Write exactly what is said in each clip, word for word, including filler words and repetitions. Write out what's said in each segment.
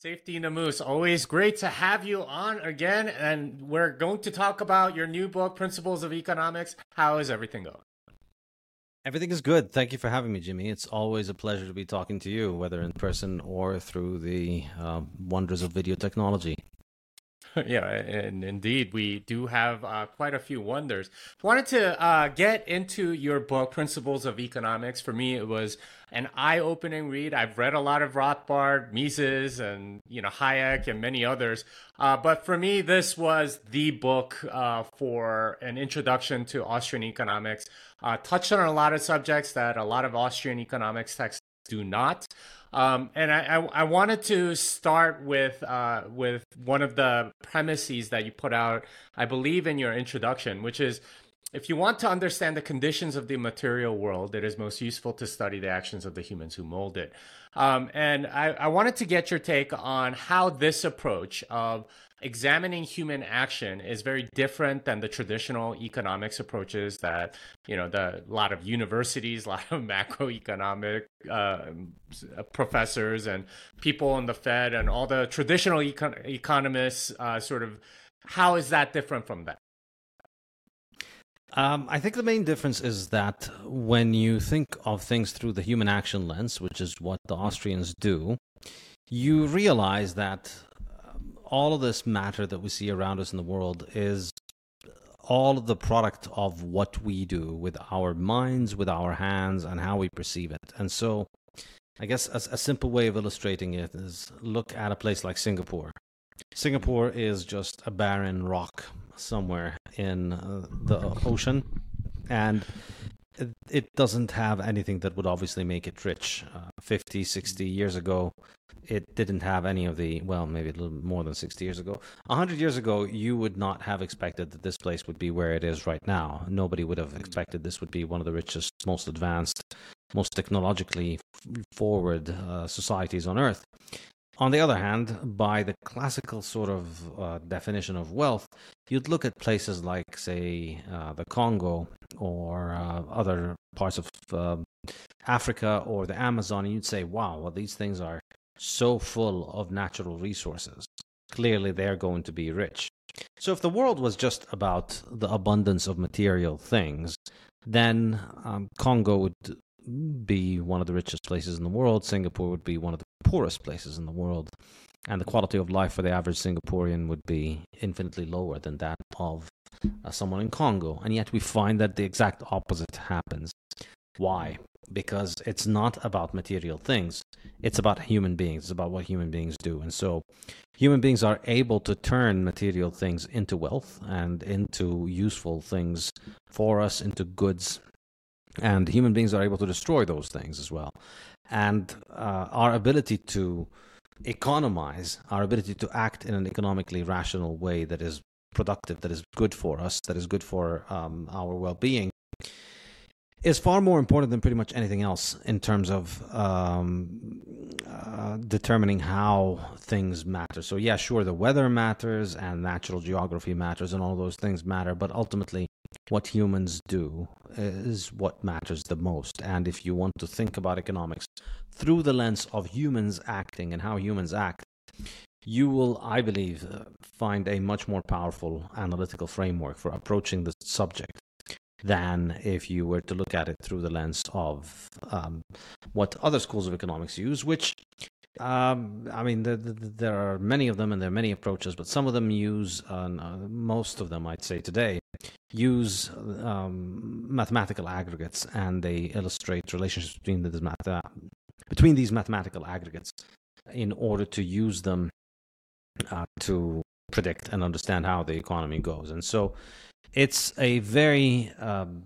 Safety Namus, always great to have you on again. And we're going to talk about your new book, Principles of Economics. How is everything going? Everything is good. Thank you for having me, Jimmy. It's always a pleasure to be talking to you, whether in person or through the uh, wonders of video technology. Yeah, and indeed, we do have uh, quite a few wonders. Wanted to uh, get into your book, Principles of Economics. For me, it was an eye-opening read. I've read a lot of Rothbard, Mises, and you know Hayek, and many others. Uh, but for me, this was the book uh, for an introduction to Austrian economics. Uh, touched on a lot of subjects that a lot of Austrian economics texts do not. Um, and I, I, I wanted to start with uh, with one of the premises that you put out, I believe, in your introduction, which is, if you want to understand the conditions of the material world, it is most useful to study the actions of the humans who mold it. Um, and I, I wanted to get your take on how this approach of examining human action is very different than the traditional economics approaches that, you know, the a lot of universities, a lot of macroeconomic uh, professors and people in the Fed and all the traditional econ- economists uh, sort of, how is that different from that? Um, I think the main difference is that when you think of things through the human action lens, which is what the Austrians do, you realize that all of this matter that we see around us in the world is all of the product of what we do with our minds, with our hands, and how we perceive it. And so I guess a, a simple way of illustrating it is look at a place like Singapore. Singapore is just a barren rock somewhere in uh, the ocean, and it, it doesn't have anything that would obviously make it rich. Uh, fifty, sixty years ago, it didn't have any of the, well, maybe a little more than sixty years ago. one hundred years ago, you would not have expected that this place would be where it is right now. Nobody would have expected this would be one of the richest, most advanced, most technologically forward uh, societies on Earth. On the other hand, by the classical sort of uh, definition of wealth, you'd look at places like, say, uh, the Congo or uh, other parts of uh, Africa or the Amazon, and you'd say, wow, well, these things are so full of natural resources. Clearly, they're going to be rich. So if the world was just about the abundance of material things, then um, Congo would be one of the richest places in the world. Singapore would be one of the poorest places in the world. And the quality of life for the average Singaporean would be infinitely lower than that of uh, someone in Congo. And yet we find that the exact opposite happens. Why? Because it's not about material things. It's about human beings. It's about what human beings do. And so human beings are able to turn material things into wealth and into useful things for us, into goods. And human beings are able to destroy those things as well. And uh, our ability to economize, our ability to act in an economically rational way that is productive, that is good for us, that is good for um, our well-being, is far more important than pretty much anything else in terms of um, uh, determining how things matter. So yeah, sure, the weather matters and natural geography matters and all those things matter, but ultimately what humans do is what matters the most. And if you want to think about economics through the lens of humans acting and how humans act, you will, I believe, uh, find a much more powerful analytical framework for approaching the subject than if you were to look at it through the lens of um, what other schools of economics use, which, um, I mean, the, the, there are many of them and there are many approaches, but some of them use, uh, most of them, I'd say today, use um, mathematical aggregates, and they illustrate relationships between, the, math- between these mathematical aggregates in order to use them uh, to predict and understand how the economy goes. And so it's a very um,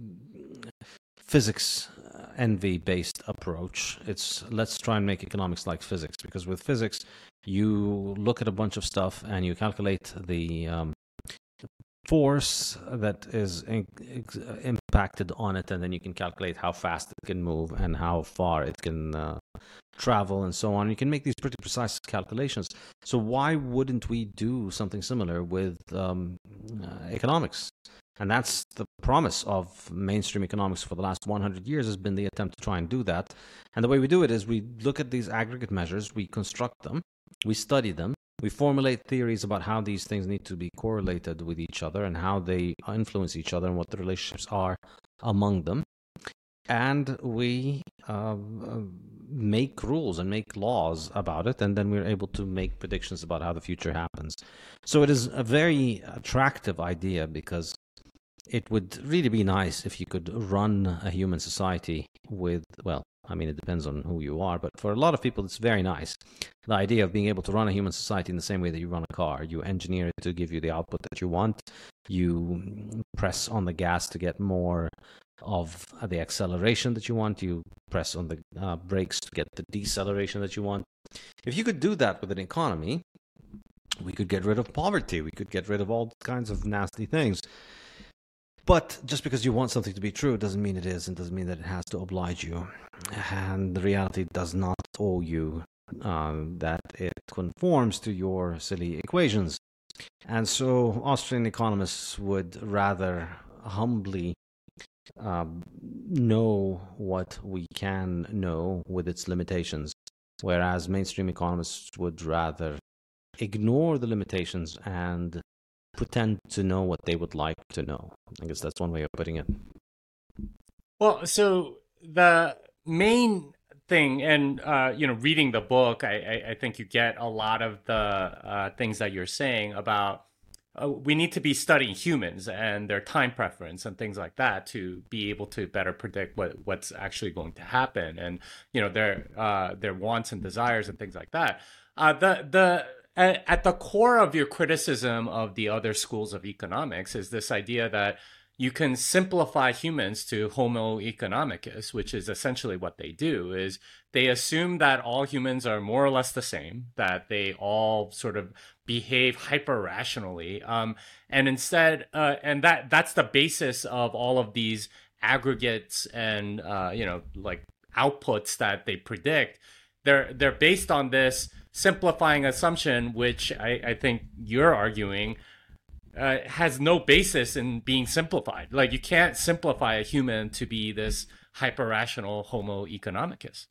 physics envy based approach. It's let's try and make economics like physics, because with physics you look at a bunch of stuff and you calculate the um, force that is in, impacted on it, and then you can calculate how fast it can move and how far it can uh, travel and so on. You can make these pretty precise calculations. So why wouldn't we do something similar with um, uh, economics? And that's the promise of mainstream economics for the last one hundred years, has been the attempt to try and do that. And the way we do it is we look at these aggregate measures, we construct them, We study them. We formulate theories about how these things need to be correlated with each other and how they influence each other and what the relationships are among them. And we uh, make rules and make laws about it, and then we're able to make predictions about how the future happens. So it is a very attractive idea because it would really be nice if you could run a human society with, well, I mean, it depends on who you are, but for a lot of people, it's very nice. The idea of being able to run a human society in the same way that you run a car. You engineer it to give you the output that you want. You press on the gas to get more of the acceleration that you want. You press on the uh, brakes to get the deceleration that you want. If you could do that with an economy, we could get rid of poverty. We could get rid of all kinds of nasty things. But just because you want something to be true doesn't mean it is, and doesn't mean that it has to oblige you. And the reality does not owe you uh, that it conforms to your silly equations. And so Austrian economists would rather humbly um, know what we can know with its limitations, whereas mainstream economists would rather ignore the limitations and pretend to know what they would like to know. I guess that's one way of putting it. Well, so the main thing, and uh, you know, reading the book, I, I, I think you get a lot of the uh, things that you're saying about uh, we need to be studying humans and their time preference and things like that to be able to better predict what what's actually going to happen, and you know, their uh, their wants and desires and things like that. Uh, the the At the core of your criticism of the other schools of economics is this idea that you can simplify humans to Homo economicus, which is essentially what they do, is they assume that all humans are more or less the same, that they all sort of behave hyper-rationally. Um, and instead, uh, and that that's the basis of all of these aggregates and, uh, you know, like outputs that they predict. They're, they're based on this simplifying assumption, which I, I think you're arguing uh, has no basis in being simplified. Like, you can't simplify a human to be this hyper-rational Homo economicus.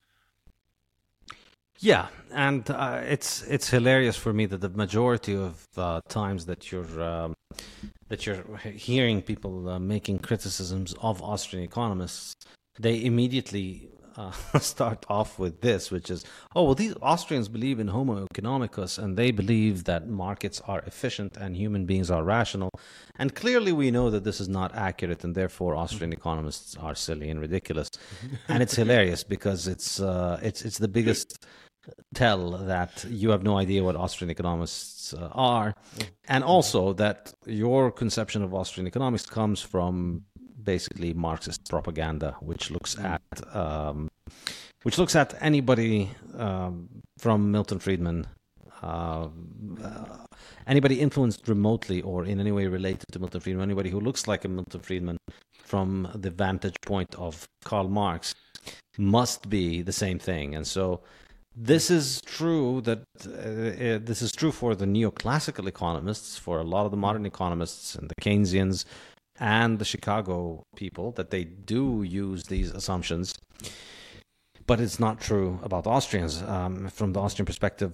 Yeah, and uh, it's it's hilarious for me that the majority of uh, times that you're um, that you're hearing people uh, making criticisms of Austrian economists, they immediately Uh, start off with this, which is, oh, well, these Austrians believe in Homo economicus, and they believe that markets are efficient and human beings are rational. And clearly we know that this is not accurate, and therefore Austrian economists are silly and ridiculous. And it's hilarious because it's uh, it's it's the biggest tell that you have no idea what Austrian economists uh, are, and also that your conception of Austrian economics comes from basically Marxist propaganda, which looks at um, which looks at anybody um, from Milton Friedman, uh, uh, anybody influenced remotely or in any way related to Milton Friedman, anybody who looks like a Milton Friedman from the vantage point of Karl Marx must be the same thing. And so this is true that uh, this is true for the neoclassical economists, for a lot of the modern economists and the Keynesians and the Chicago people, that they do use these assumptions. But it's not true about Austrians. Um, from the Austrian perspective,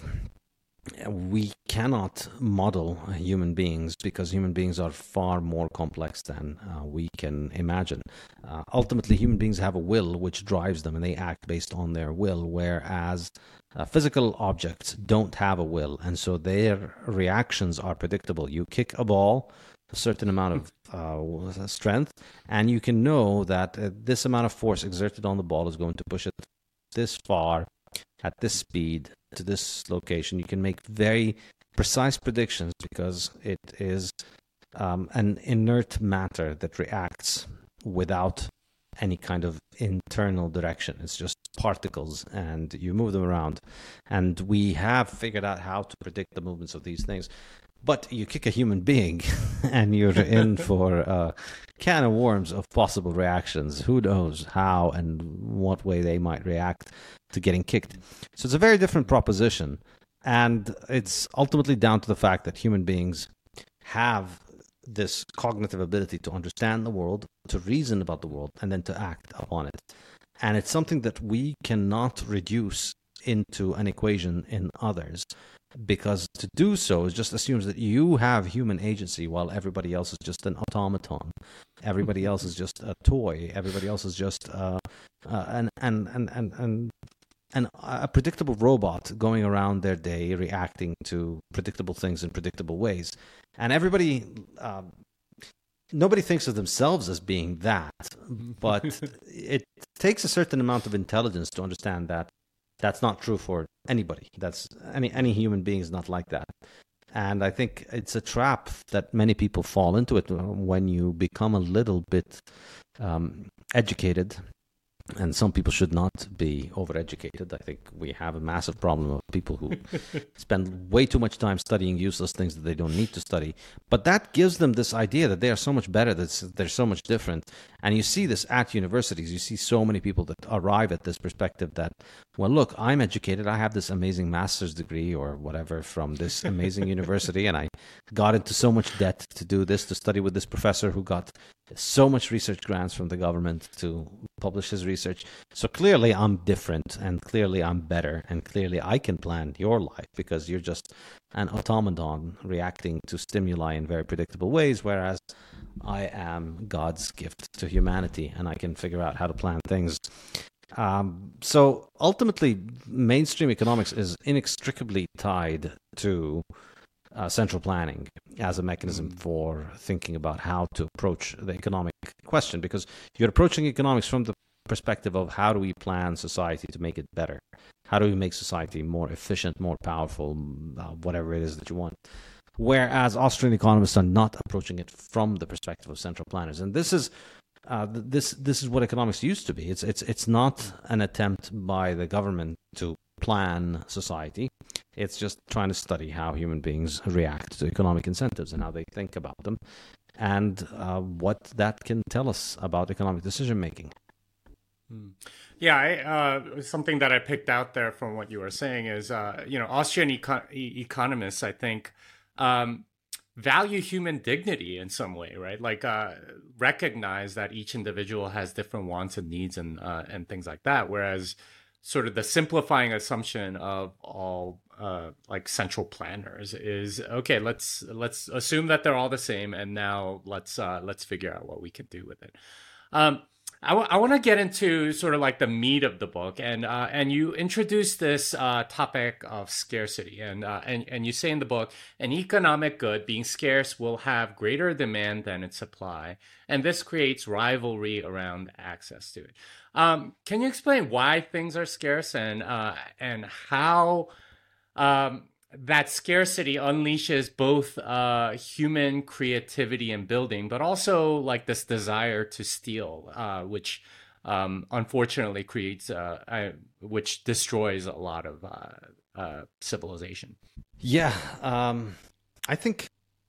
we cannot model human beings because human beings are far more complex than uh, we can imagine. Uh, ultimately, human beings have a will which drives them, and they act based on their will, whereas uh, physical objects don't have a will, and so their reactions are predictable. You kick a ball a certain amount of uh, strength, and you can know that uh, this amount of force exerted on the ball is going to push it this far, at this speed, to this location. You can make very precise predictions because it is um, an inert matter that reacts without any kind of internal direction. It's just particles, and you move them around. And we have figured out how to predict the movements of these things. But you kick a human being, and you're in for a can of worms of possible reactions. Who knows how and what way they might react to getting kicked. So it's a very different proposition. And it's ultimately down to the fact that human beings have this cognitive ability to understand the world, to reason about the world, and then to act upon it. And it's something that we cannot reduce into an equation in others. because to do so is just assumes that you have human agency while everybody else is just an automaton. Everybody else is just a toy. Everybody else is just uh, uh, an, an, an, an, an, an, a predictable robot going around their day reacting to predictable things in predictable ways. And everybody, uh, nobody thinks of themselves as being that, but it takes a certain amount of intelligence to understand that that's not true for anybody. That's any any human being is not like that. And I think it's a trap that many people fall into it when you become a little bit um, educated. And some people should not be overeducated. I think we have a massive problem of people who spend way too much time studying useless things that they don't need to study. But that gives them this idea that they are so much better, that they're so much different. And you see this at universities. You see so many people that arrive at this perspective that, well, look, I'm educated. I have this amazing master's degree or whatever from this amazing university, and I got into so much debt to do this, to study with this professor who got so much research grants from the government to publish his research. So clearly I'm different, and clearly I'm better, and clearly I can plan your life because you're just an automaton reacting to stimuli in very predictable ways, whereas I am God's gift to humanity and I can figure out how to plan things. Um, so ultimately, mainstream economics is inextricably tied to Uh, central planning as a mechanism for thinking about how to approach the economic question, because you're approaching economics from the perspective of how do we plan society to make it better? How do we make society more efficient, more powerful, uh, whatever it is that you want? Whereas Austrian economists are not approaching it from the perspective of central planners. And this is uh, this this is what economics used to be. It's it's it's not an attempt by the government to plan society. It's just trying to study how human beings react to economic incentives and how they think about them, and uh, what that can tell us about economic decision making. Yeah, I, uh, something that I picked out there from what you were saying is, uh, you know, Austrian eco- e- economists, I think, um, value human dignity in some way, right? Like uh, recognize that each individual has different wants and needs and uh, and things like that, whereas sort of the simplifying assumption of all uh, like central planners is, okay, let's let's assume that they're all the same, and now let's uh, let's figure out what we can do with it. Um, I, w- I want to get into sort of like the meat of the book, and uh, and you introduce this uh, topic of scarcity, and uh, and and you say in the book, an economic good being scarce will have greater demand than its supply, and this creates rivalry around access to it. Um, can you explain why things are scarce, and uh, and how um, that scarcity unleashes both uh, human creativity and building, but also like this desire to steal, uh, which um, unfortunately creates, uh, uh, which destroys a lot of uh, uh, civilization? Yeah, um, I think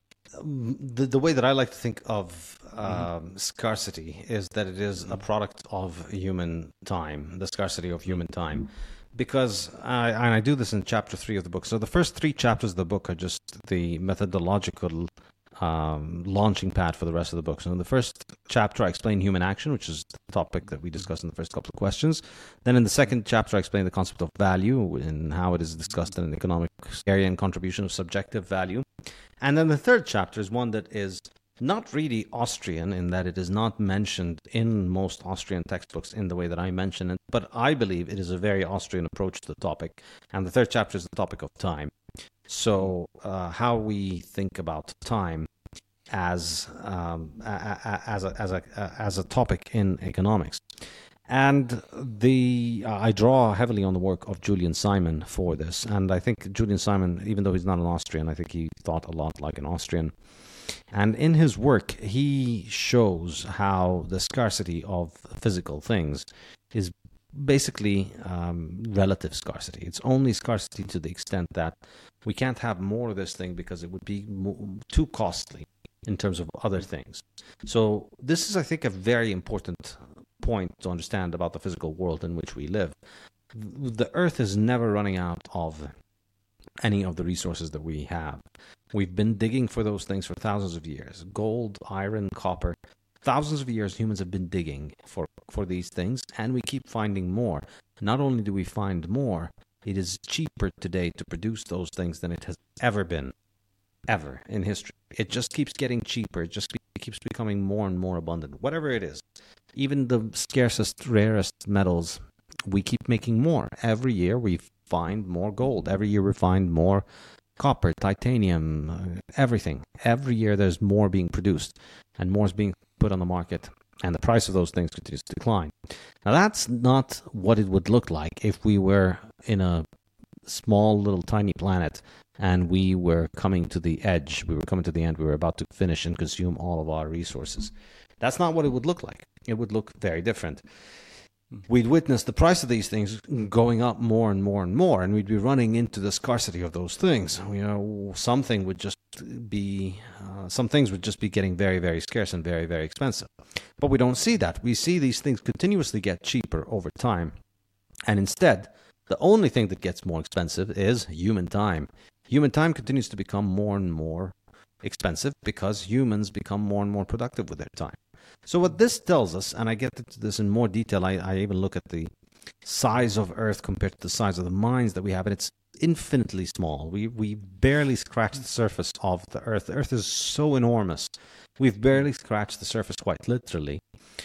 the the way that I like to think of um, mm-hmm. scarcity is that it is a product of human time, the scarcity of human time. Because I, and I do this in chapter three of the book. So the first three chapters of the book are just the methodological um, launching pad for the rest of the book. So in the first chapter, I explain human action, which is the topic that we discussed in the first couple of questions. Then in the second chapter, I explain the concept of value and how it is discussed in an economic area and contribution of subjective value. And then the third chapter is one that is not really Austrian in that it is not mentioned in most Austrian textbooks in the way that I mention it, but I believe it is a very Austrian approach to the topic. And the third chapter is the topic of time. So uh, how we think about time as um, a, a, as a, as a as a topic in economics. And the uh, I draw heavily on the work of Julian Simon for this. And I think Julian Simon, even though he's not an Austrian, I think he thought a lot like an Austrian. And in his work, he shows how the scarcity of physical things is basically um, relative scarcity. It's only scarcity to the extent that we can't have more of this thing because it would be mo- too costly in terms of other things. So this is, I think, a very important point to understand about the physical world in which we live. The earth is never running out of any of the resources that we have. We've been digging for those things for thousands of years. Gold, iron, copper. Thousands of years humans have been digging for, for these things, and we keep finding more. Not only do we find more, It is cheaper today to produce those things than it has ever been, ever in history. It just keeps getting cheaper. It just be- keeps becoming more and more abundant, whatever it is. Even the scarcest, rarest metals, we keep making more. Every year we find more gold. Every year we find more copper, titanium, uh, everything. Every year there's more being produced and more is being put on the market. And the price of those things continues to decline. Now, that's not what it would look like if we were in a small, little, tiny planet and we were coming to the edge. We were coming to the end. We were about to finish and consume all of our resources. That's not what it would look like. It would look very different. We'd witness the price of these things going up more and more and more, and we'd be running into the scarcity of those things. You know, something would just be, uh, some things would just be getting very, very scarce and very, very expensive. But we don't see that. We see these things continuously get cheaper over time. And instead, the only thing that gets more expensive is human time. Human time continues to become more and more expensive because humans become more and more productive with their time. So what this tells us, and I get into this in more detail, I, I even look at the size of Earth compared to the size of the mines that we have, and it's infinitely small. We we barely scratch the surface of the Earth. The Earth is so enormous. We've barely scratched the surface, quite literally.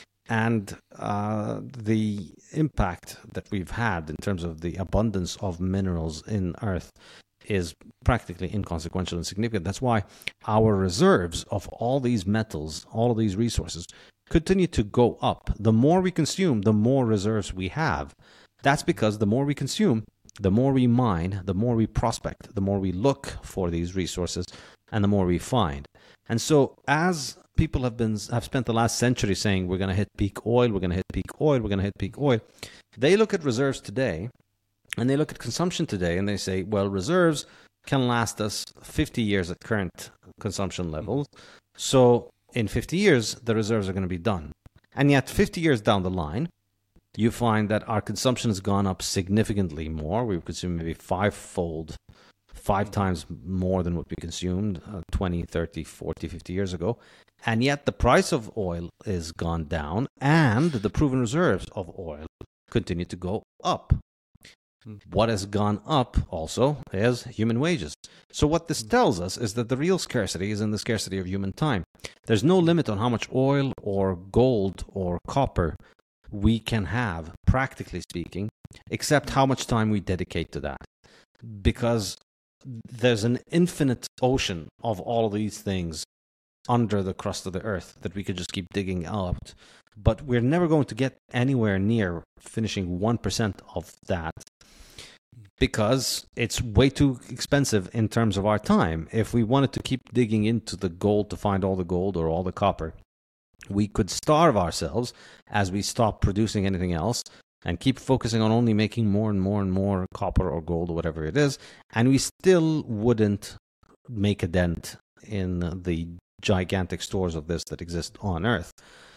And uh, the impact that we've had in terms of the abundance of minerals in Earth is practically inconsequential and significant. That's why our reserves of all these metals, all of these resources, continue to go up. The more we consume, the more reserves we have. That's because the more we consume, the more we mine, the more we prospect, the more we look for these resources, and the more we find. And so as people have been have spent the last century saying we're going to hit peak oil, we're going to hit peak oil, we're going to hit peak oil, they look at reserves today and they look at consumption today and they say, well, reserves can last us fifty years at current consumption levels. So in fifty years, the reserves are going to be done. And yet fifty years down the line, you find that our consumption has gone up significantly more. We've consumed maybe five-fold, five times more than what we consumed uh, twenty, thirty, forty, fifty years ago. And yet the price of oil is gone down and the proven reserves of oil continue to go up. What has gone up also is human wages. So what this tells us is that the real scarcity is in the scarcity of human time. There's no limit on how much oil or gold or copper we can have, practically speaking, except how much time we dedicate to that. Because there's an infinite ocean of all of these things under the crust of the earth that we could just keep digging out. But we're never going to get anywhere near finishing one percent of that, because it's way too expensive in terms of our time. If we wanted to keep digging into the gold to find all the gold or all the copper, we could starve ourselves as we stop producing anything else and keep focusing on only making more and more and more copper or gold or whatever it is, and we still wouldn't make a dent in the gigantic stores of this that exist on Earth.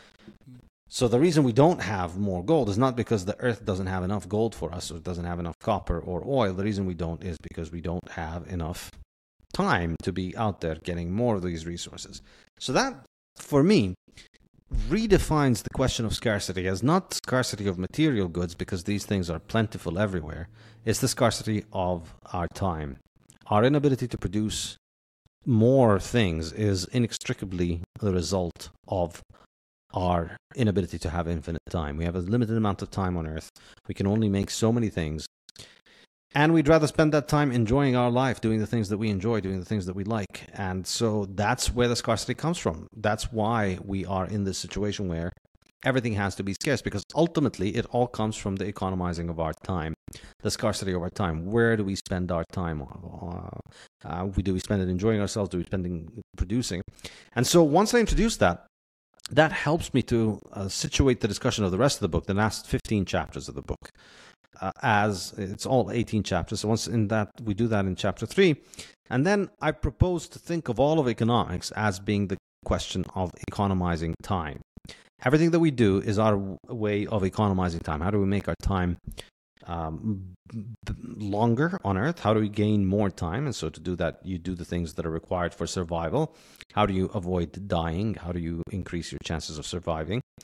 So the reason we don't have more gold is not because the earth doesn't have enough gold for us or doesn't have enough copper or oil. The reason we don't is because we don't have enough time to be out there getting more of these resources. So that, for me, redefines the question of scarcity as not scarcity of material goods, because these things are plentiful everywhere. It's the scarcity of our time. Our inability to produce more things is inextricably the result of our inability to have infinite time. We have a limited amount of time on Earth. We can only make so many things. And we'd rather spend that time enjoying our life, doing the things that we enjoy, doing the things that we like. And so that's where the scarcity comes from. That's why we are in this situation where everything has to be scarce, because ultimately it all comes from the economizing of our time, the scarcity of our time. Where do we spend our time? Uh, uh, we, do we spend it enjoying ourselves? Do we spend it producing? And so once I introduce that, that helps me to uh, situate the discussion of the rest of the book, the last fifteen chapters of the book, uh, as it's all eighteen chapters. So once in that, we do that in chapter three. And then I propose to think of all of economics as being the question of economizing time. Everything that we do is our way of economizing time. How do we make our time um, longer on Earth? How do we gain more time? And so to do that, you do the things that are required for survival. How do you avoid dying? How do you increase your chances of surviving?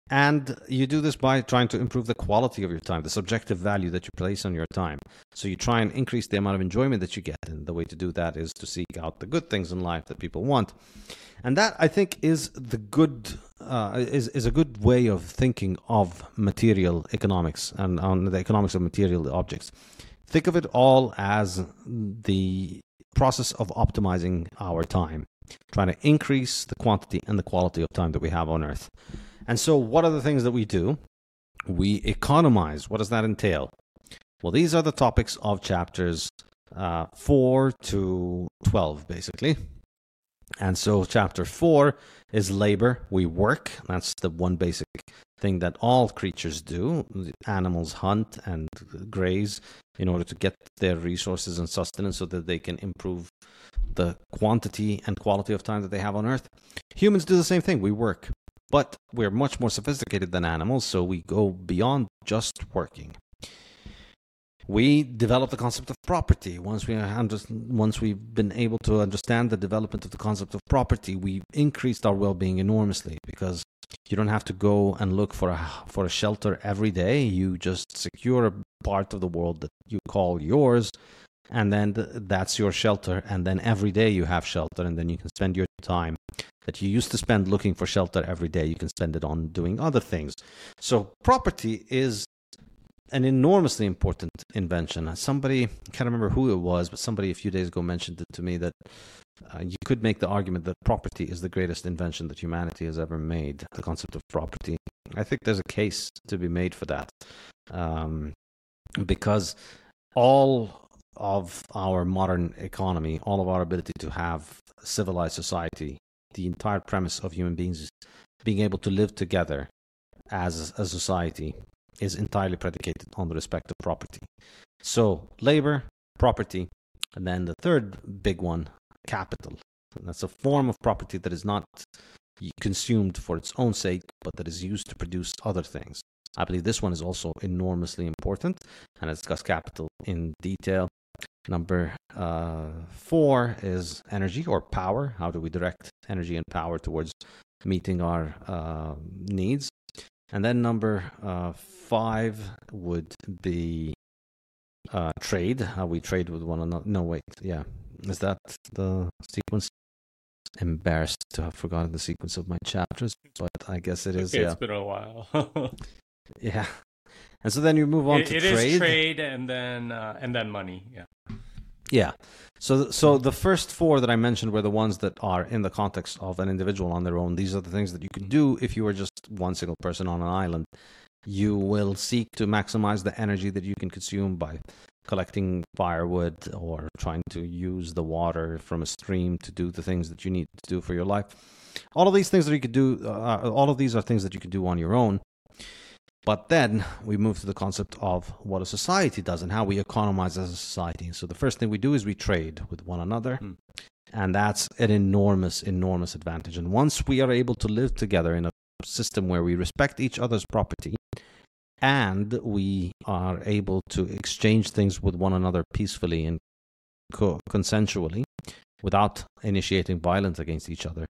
And you do this by trying to improve the quality of your time, the subjective value that you place on your time. So you try and increase the amount of enjoyment that you get. And the way to do that is to seek out the good things in life that people want. And that, I think, is the good uh, is, is a good way of thinking of material economics and on the economics of material objects. Think of it all as the process of optimizing our time, trying to increase the quantity and the quality of time that we have on Earth. And so what are the things that we do? We economize. What does that entail? Well, these are the topics of chapters uh, four to twelve, basically. And so chapter four is labor. We work. That's the one basic thing that all creatures do. Animals hunt and graze in order to get their resources and sustenance so that they can improve the quantity and quality of time that they have on Earth. Humans do the same thing. We work. But we're much more sophisticated than animals, so we go beyond just working. We develop the concept of property. Once we under, once we've been able to understand the development of the concept of property, we've increased our well-being enormously, because you don't have to go and look for a for a shelter every day. You just secure a part of the world that you call yours, and then th- that's your shelter. And then every day you have shelter, and then you can spend your time that you used to spend looking for shelter every day. You can spend it on doing other things. So property is an enormously important invention. Somebody, I can't remember who it was, but somebody a few days ago mentioned it to me that uh, you could make the argument that property is the greatest invention that humanity has ever made, the concept of property. I think there's a case to be made for that, um, because all of our modern economy, all of our ability to have civilized society, the entire premise of human beings is being able to live together as a society is entirely predicated on the respect of property. So labor, property, and then the third big one, capital. And that's a form of property that is not consumed for its own sake, but that is used to produce other things. I believe this one is also enormously important, and I discuss capital in detail. Number uh, four is energy or power. How do we direct energy and power towards meeting our uh, needs? And then number uh, five would be uh, trade, how we trade with one another. No, wait, yeah. Is that the sequence? Embarrassed to have forgotten the sequence of my chapters, but I guess it is. Okay, yeah. It's been a while. Yeah. And so then you move on it, to it trade. It is trade and then uh, and then money, yeah. Yeah. So so the first four that I mentioned were the ones that are in the context of an individual on their own. These are the things that you can do if you were just one single person on an island. You will seek to maximize the energy that you can consume by collecting firewood or trying to use the water from a stream to do the things that you need to do for your life. All of these things that you could do, uh, all of these are things that you could do on your own. But then we move to the concept of what a society does and how we economize as a society. So the first thing we do is we trade with one another. Mm. And that's an enormous, enormous advantage. And once we are able to live together in a system where we respect each other's property and we are able to exchange things with one another peacefully and co- consensually without initiating violence against each other,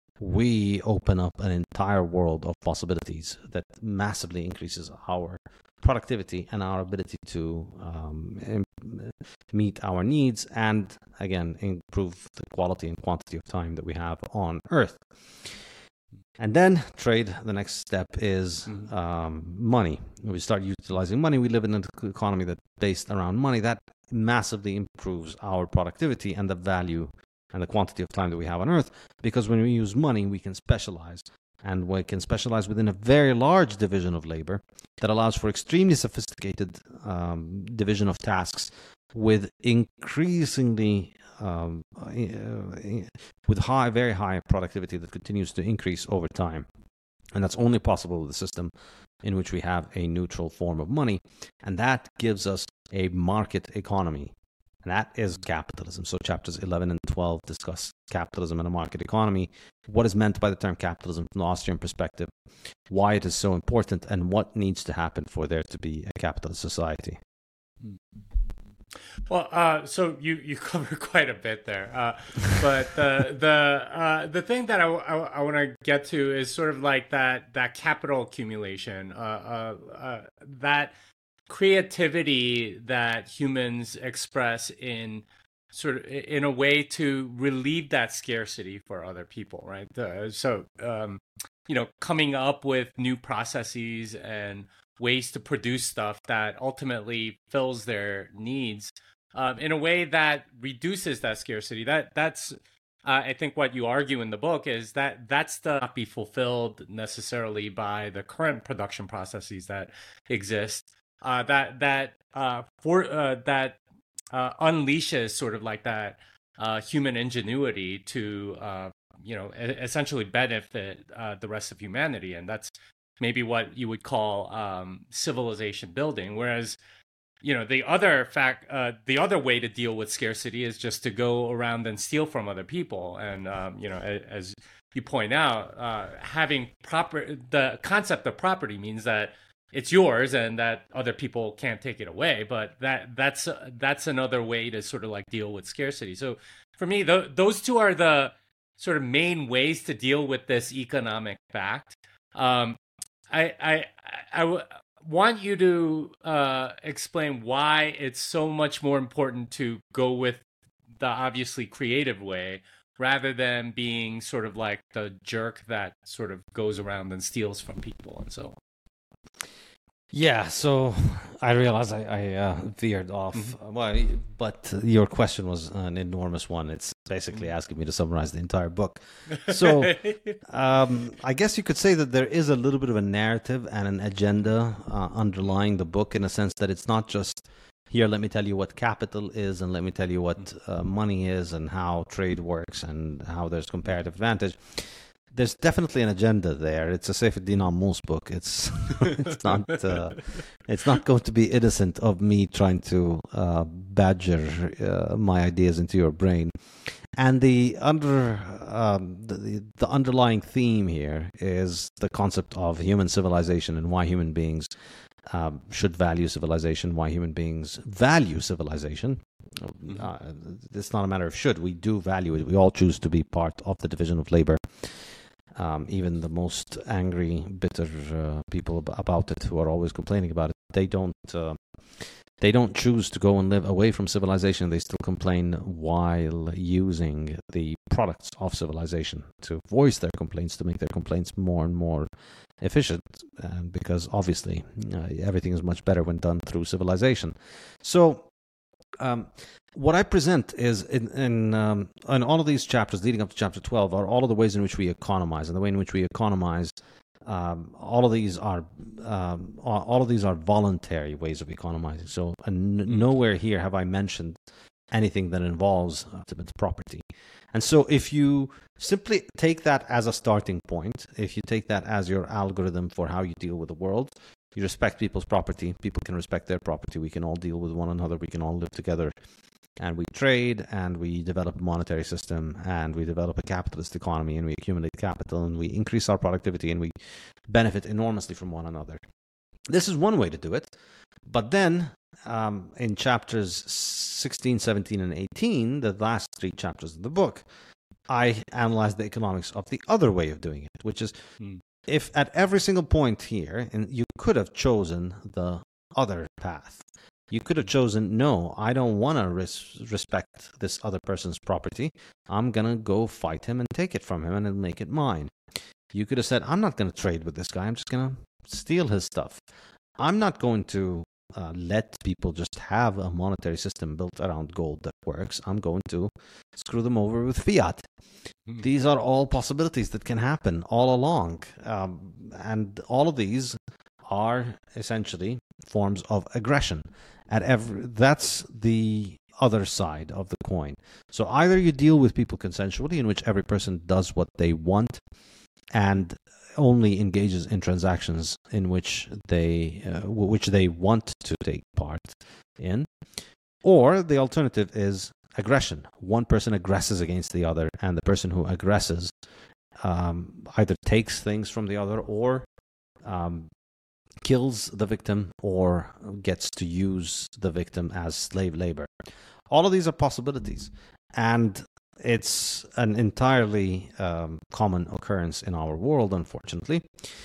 we open up an entire world of possibilities that massively increases our productivity and our ability to um, meet our needs and, again, improve the quality and quantity of time that we have on Earth. And then trade, the next step is um, money. We start utilizing money. We live in an economy that's based around money. That massively improves our productivity and the value and the quantity of time that we have on Earth, because when we use money, we can specialize, and we can specialize within a very large division of labor that allows for extremely sophisticated um, division of tasks with increasingly um, uh, with high, very high productivity that continues to increase over time. And that's only possible with a system in which we have a neutral form of money, and that gives us a market economy. And that is capitalism. So chapters eleven and twelve discuss capitalism and a market economy, what is meant by the term capitalism from the Austrian perspective, why it is so important, and what needs to happen for there to be a capitalist society. Well, uh, so you you covered quite a bit there, uh, but the the uh, the thing that I, I, I want to get to is sort of like that that capital accumulation, uh, uh, uh, that creativity that humans express in sort of in a way to relieve that scarcity for other people, right? The, so um, you know, coming up with new processes and ways to produce stuff that ultimately fills their needs um, in a way that reduces that scarcity. That that's uh, I think what you argue in the book is that that's the not be fulfilled necessarily by the current production processes that exist. Uh, that that uh, for uh, that uh, unleashes sort of like that uh, human ingenuity to uh, you know e- essentially benefit uh, the rest of humanity, and that's maybe what you would call um, civilization building. Whereas you know the other fact uh, the other way to deal with scarcity is just to go around and steal from other people, and um, you know as you point out, uh, having proper the concept of property means that it's yours and that other people can't take it away, but that that's that's another way to sort of like deal with scarcity. So for me, th- those two are the sort of main ways to deal with this economic fact. um, I I I, w- want you to uh, explain why it's so much more important to go with the obviously creative way rather than being sort of like the jerk that sort of goes around and steals from people and so on. Yeah, so I realize I, I uh, veered off. Mm-hmm. Well, but your question was an enormous one. It's basically asking me to summarize the entire book. So um, I guess you could say that there is a little bit of a narrative and an agenda uh, underlying the book, in a sense that it's not just, here, let me tell you what capital is, and let me tell you what uh, money is, and how trade works, and how there's comparative advantage. There's definitely an agenda there. It's a Saifuddin Ammous book. It's it's not uh, it's not going to be innocent of me trying to uh, badger uh, my ideas into your brain. And the under um, the, the underlying theme here is the concept of human civilization, and why human beings um, should value civilization, why human beings value civilization. Uh, it's not a matter of should. We do value it. We all choose to be part of the division of labor. Um, even the most angry, bitter uh, people ab- about it, who are always complaining about it, they don't uh, they don't choose to go and live away from civilization. They still complain while using the products of civilization to voice their complaints, to make their complaints more and more efficient, and because obviously uh, everything is much better when done through civilization. So um, what I present is in in, um, in all of these chapters leading up to chapter twelve are all of the ways in which we economize, and the way in which we economize. Um, all of these are um, all of these are voluntary ways of economizing. So uh, n- nowhere here have I mentioned anything that involves ultimate property. And so if you simply take that as a starting point, if you take that as your algorithm for how you deal with the world, you respect people's property, people can respect their property, we can all deal with one another, we can all live together, and we trade, and we develop a monetary system, and we develop a capitalist economy, and we accumulate capital, and we increase our productivity, and we benefit enormously from one another. This is one way to do it. But then um, in chapters sixteen, seventeen, and eighteen, the last three chapters of the book, I analyze the economics of the other way of doing it, which is mm. if at every single point here, and you could have chosen the other path. You could have chosen, no, I don't want to res- respect this other person's property. I'm going to go fight him and take it from him and make it mine. You could have said, I'm not going to trade with this guy. I'm just going to steal his stuff. I'm not going to uh, let people just have a monetary system built around gold that works. I'm going to screw them over with fiat. Mm. These are all possibilities that can happen all along. Um, and all of these are essentially forms of aggression. At every, that's the other side of the coin. So either you deal with people consensually, in which every person does what they want and only engages in transactions in which they uh, which they want to take part in, or the alternative is aggression. One person aggresses against the other, and the person who aggresses um, either takes things from the other or um, kills the victim or gets to use the victim as slave labor. All of these are possibilities, and it's an entirely um, common occurrence in our world, unfortunately.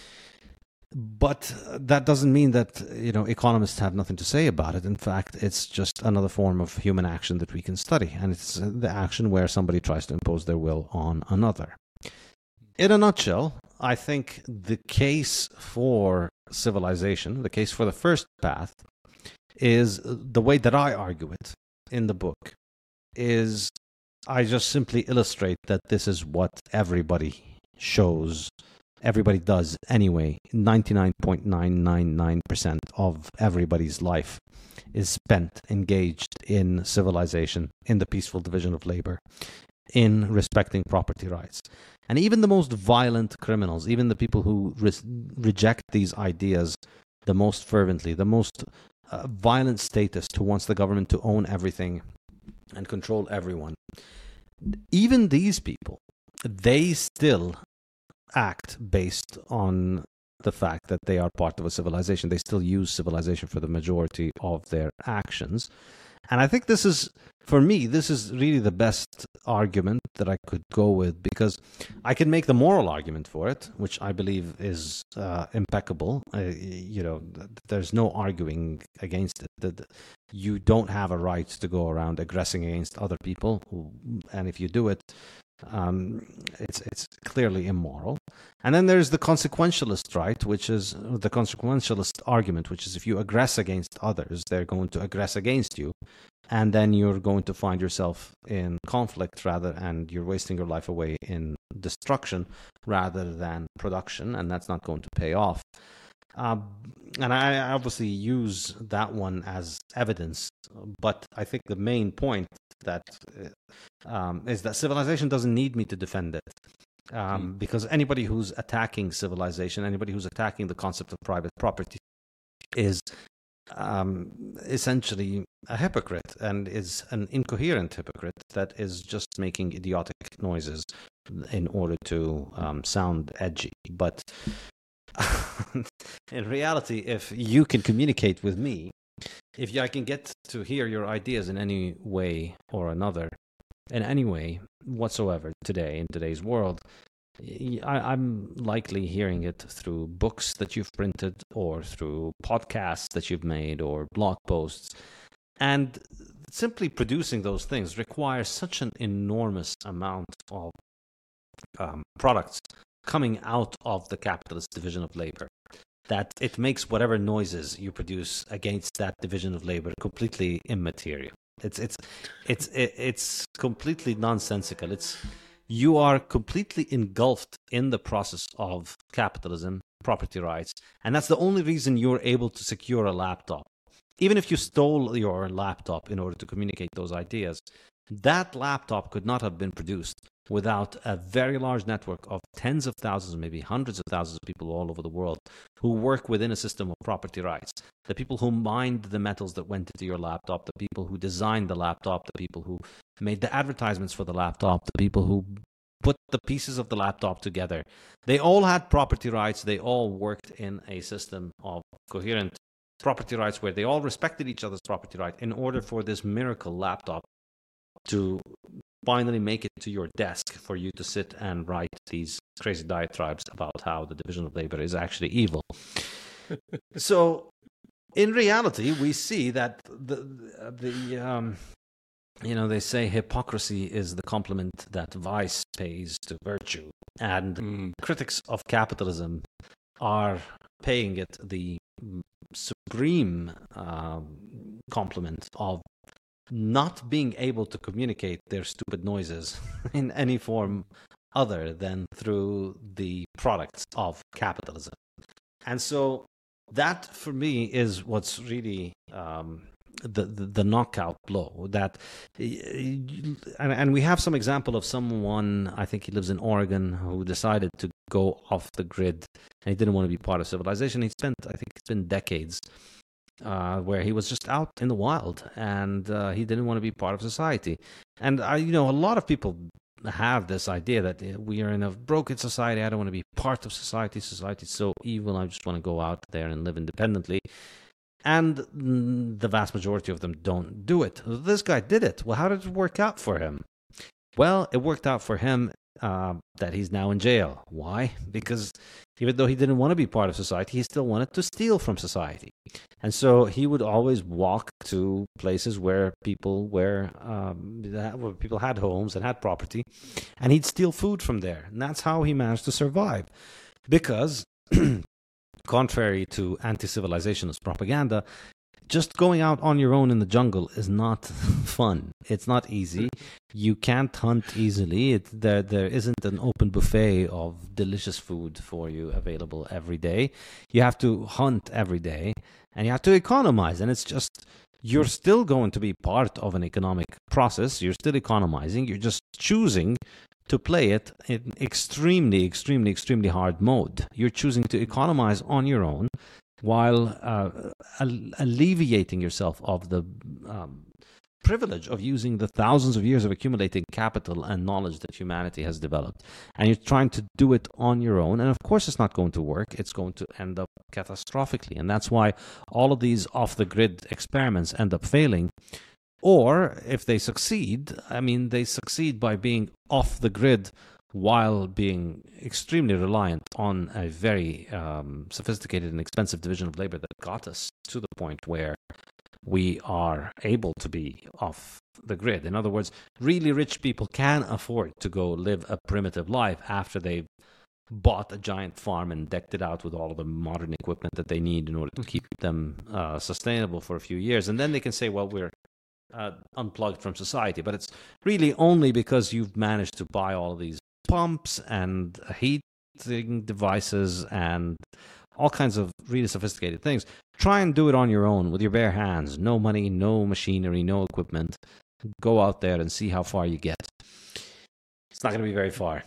But that doesn't mean that, you know, economists have nothing to say about it. In fact, it's just another form of human action that we can study, and it's the action where somebody tries to impose their will on another. In a nutshell, I think the case for civilization, the case for the first path, is the way that I argue it in the book, is I just simply illustrate that this is what everybody shows, everybody does anyway. ninety-nine point nine nine nine percent of everybody's life is spent engaged in civilization, in the peaceful division of labor, in respecting property rights. And even the most violent criminals, even the people who re- reject these ideas the most fervently, the most uh, violent statist who wants the government to own everything and control everyone, even these people, they still act based on the fact that they are part of a civilization. They still use civilization for the majority of their actions. And I think this is, for me, this is really the best argument that I could go with, because I can make the moral argument for it, which I believe is uh, impeccable. Uh, you know, there's no arguing against it. That you don't have a right to go around aggressing against other people, and if you do it, Um, it's it's clearly immoral. And then there's the consequentialist right, which is the consequentialist argument, which is if you aggress against others, they're going to aggress against you, and then you're going to find yourself in conflict rather, and you're wasting your life away in destruction rather than production, and that's not going to pay off. Uh, and I obviously use that one as evidence, but I think the main point that um, is that civilization doesn't need me to defend it, um, mm. because anybody who's attacking civilization, anybody who's attacking the concept of private property, is um, essentially a hypocrite, and is an incoherent hypocrite that is just making idiotic noises in order to um, sound edgy. But in reality, if you can communicate with me, if I can get to hear your ideas in any way or another, in any way whatsoever today, in today's world, I, I'm likely hearing it through books that you've printed, or through podcasts that you've made, or blog posts. And simply producing those things requires such an enormous amount of um, products coming out of the capitalist division of labor, that it makes whatever noises you produce against that division of labor completely immaterial. It's it's it's it's completely nonsensical. It's you are completely engulfed in the process of capitalism, property rights, and that's the only reason you're able to secure a laptop. Even if you stole your laptop in order to communicate those ideas, that laptop could not have been produced without a very large network of tens of thousands, maybe hundreds of thousands of people all over the world who work within a system of property rights. The people who mined the metals that went into your laptop, the people who designed the laptop, the people who made the advertisements for the laptop, the people who put the pieces of the laptop together. They all had property rights. They all worked in a system of coherent property rights where they all respected each other's property right in order for this miracle laptop to finally make it to your desk for you to sit and write these crazy diatribes about how the division of labor is actually evil. So in reality, we see that the the um, you know, they say hypocrisy is the compliment that vice pays to virtue, and mm. critics of capitalism are paying it the supreme um, compliment of not being able to communicate their stupid noises in any form other than through the products of capitalism. And so that, for me, is what's really um, the, the the knockout blow. That, and, and we have some example of someone, I think he lives in Oregon, who decided to go off the grid, and he didn't want to be part of civilization. He spent, I think it's been decades, Uh, where he was just out in the wild, and uh, he didn't want to be part of society. And I, you know, a lot of people have this idea that uh, we are in a broken society. I don't want to be part of society. Society's so evil. I just want to go out there and live independently. And mm, the vast majority of them don't do it. This guy did it. Well, how did it work out for him? Well, it worked out for him uh, that he's now in jail. Why? Because even though he didn't want to be part of society, he still wanted to steal from society. And so he would always walk to places where people were, um, where people had homes and had property, and he'd steal food from there. And that's how he managed to survive. Because, contrary to anti-civilizationist propaganda, just going out on your own in the jungle is not fun. It's not easy. You can't hunt easily. It, there, there isn't an open buffet of delicious food for you available every day. You have to hunt every day, and you have to economize. And it's just, you're still going to be part of an economic process. You're still economizing. You're just choosing to play it in extremely, extremely, extremely hard mode. You're choosing to economize on your own, while uh, alleviating yourself of the um, privilege of using the thousands of years of accumulating capital and knowledge that humanity has developed. And you're trying to do it on your own. And of course, it's not going to work. It's going to end up catastrophically. And that's why all of these off-the-grid experiments end up failing. Or if they succeed, I mean, they succeed by being off the grid while being extremely reliant on a very um, sophisticated and expensive division of labor that got us to the point where we are able to be off the grid. In other words, really rich people can afford to go live a primitive life after they've bought a giant farm and decked it out with all of the modern equipment that they need in order to keep them uh, sustainable for a few years. And then they can say, well, we're uh, unplugged from society. But it's really only because you've managed to buy all of these pumps and heating devices and all kinds of really sophisticated things. Try and do it on your own with your bare hands. No money, no machinery, no equipment. Go out there and see how far you get. It's not going to be very far.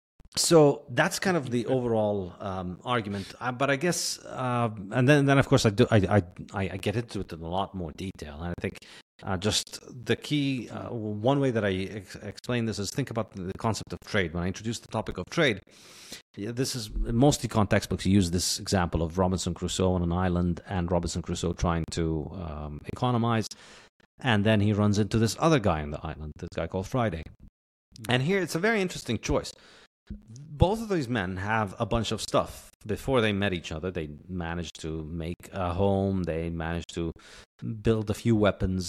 So that's kind of the overall um, argument. Uh, but I guess, uh, and then, then of course, I do. I, I I get into it in a lot more detail. And I think uh, just the key, uh, one way that I ex- explain this is think about the concept of trade. When I introduced the topic of trade, this is most econ textbooks use this example of Robinson Crusoe on an island and Robinson Crusoe trying to um, economize, and then he runs into this other guy on the island, this guy called Friday. And here it's a very interesting choice. Both of these men have a bunch of stuff. Before they met each other, they managed to make a home, they managed to build a few weapons,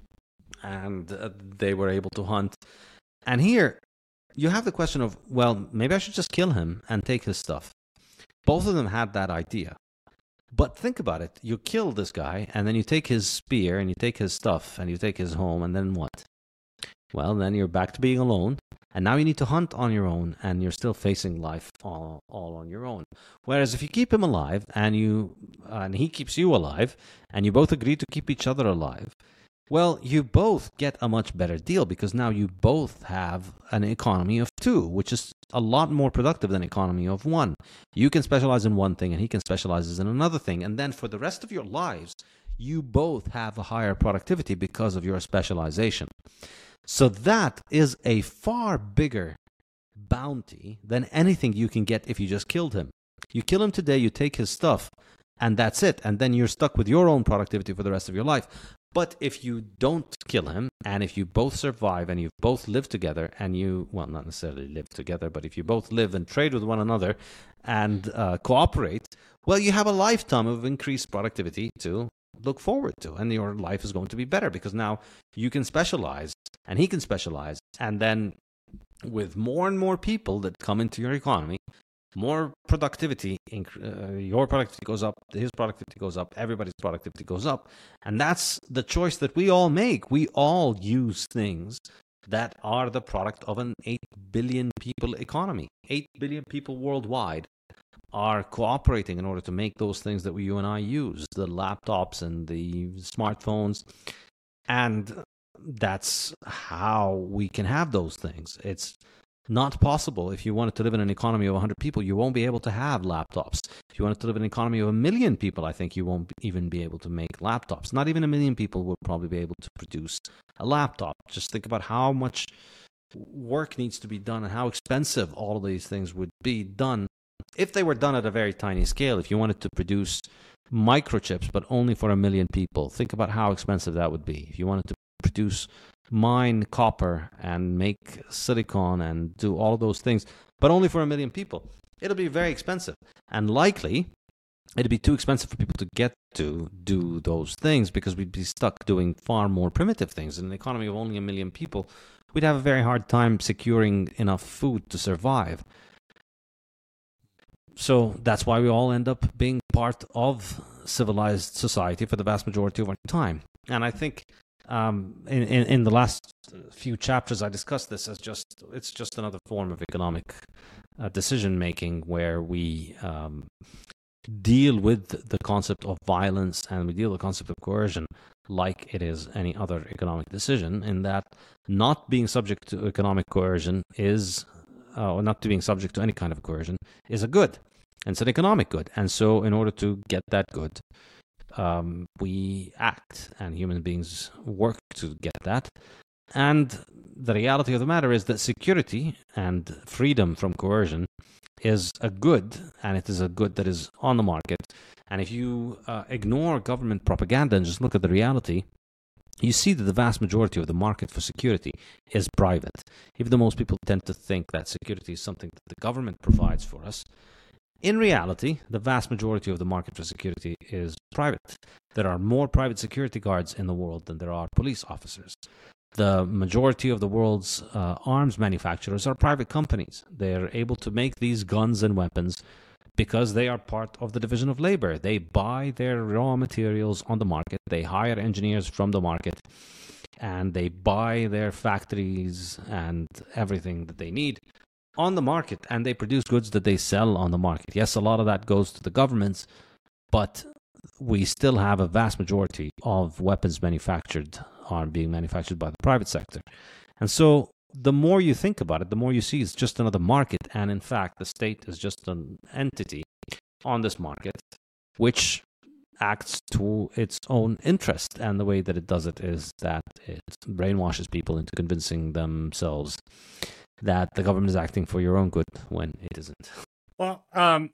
and uh, they were able to hunt. And here, you have the question of, well, maybe I should just kill him and take his stuff. Both of them had that idea. But think about it. You kill this guy, and then you take his spear, and you take his stuff, and you take his home, and then what? Well, then you're back to being alone. And now you need to hunt on your own, and you're still facing life all, all on your own. Whereas if you keep him alive, and you uh, and he keeps you alive, and you both agree to keep each other alive, well, you both get a much better deal, because now you both have an economy of two, which is a lot more productive than economy of one. You can specialize in one thing, and he can specialize in another thing. And then for the rest of your lives, you both have a higher productivity because of your specialization. So that is a far bigger bounty than anything you can get if you just killed him. You kill him today, you take his stuff, and that's it. And then you're stuck with your own productivity for the rest of your life. But if you don't kill him, and if you both survive, and you both live together, and you, well, not necessarily live together, but if you both live and trade with one another and uh, cooperate, well, you have a lifetime of increased productivity to look forward to, and your life is going to be better because now you can specialize and he can specialize, and then with more and more people that come into your economy, more productivity, uh, your productivity goes up, his productivity goes up, everybody's productivity goes up. And that's the choice that we all make. We all use things that are the product of an eight billion people economy. eight billion people worldwide are cooperating in order to make those things that we, you and I use, the laptops and the smartphones. And that's how we can have those things. It's not possible. If you wanted to live in an economy of one hundred people, you won't be able to have laptops. If you wanted to live in an economy of a million people, I think you won't even be able to make laptops. Not even a million people will probably be able to produce a laptop. Just think about how much work needs to be done and how expensive all of these things would be done if they were done at a very tiny scale. If you wanted to produce microchips, but only for a million people, think about how expensive that would be. If you wanted to produce, mine copper and make silicon and do all of those things, but only for a million people, it'll be very expensive. And likely, it'd be too expensive for people to get to do those things because we'd be stuck doing far more primitive things. In an economy of only a million people, we'd have a very hard time securing enough food to survive. So that's why we all end up being part of civilized society for the vast majority of our time. And I think um, in, in in the last few chapters, I discussed this as just it's just another form of economic uh, decision making where we um, deal with the concept of violence and we deal with the concept of coercion like it is any other economic decision, in that not being subject to economic coercion is uh, or not being subject to any kind of coercion is a good, and it's an economic good. And so in order to get that good, um, we act, and human beings work to get that. And the reality of the matter is that security and freedom from coercion is a good, and it is a good that is on the market. And if you uh, ignore government propaganda and just look at the reality, you see that the vast majority of the market for security is private. Even though most people tend to think that security is something that the government provides for us, in reality, the vast majority of the market for security is private. There are more private security guards in the world than there are police officers. The majority of the world's uh, arms manufacturers are private companies. They're able to make these guns and weapons because they are part of the division of labor. They buy their raw materials on the market. They hire engineers from the market, and they buy their factories and everything that they need on the market, and they produce goods that they sell on the market. Yes, a lot of that goes to the governments, but we still have a vast majority of weapons manufactured are being manufactured by the private sector. And so the more you think about it, the more you see it's just another market. And in fact, the state is just an entity on this market, which acts to its own interest. And the way that it does it is that it brainwashes people into convincing themselves that the government is acting for your own good when it isn't. Well, um,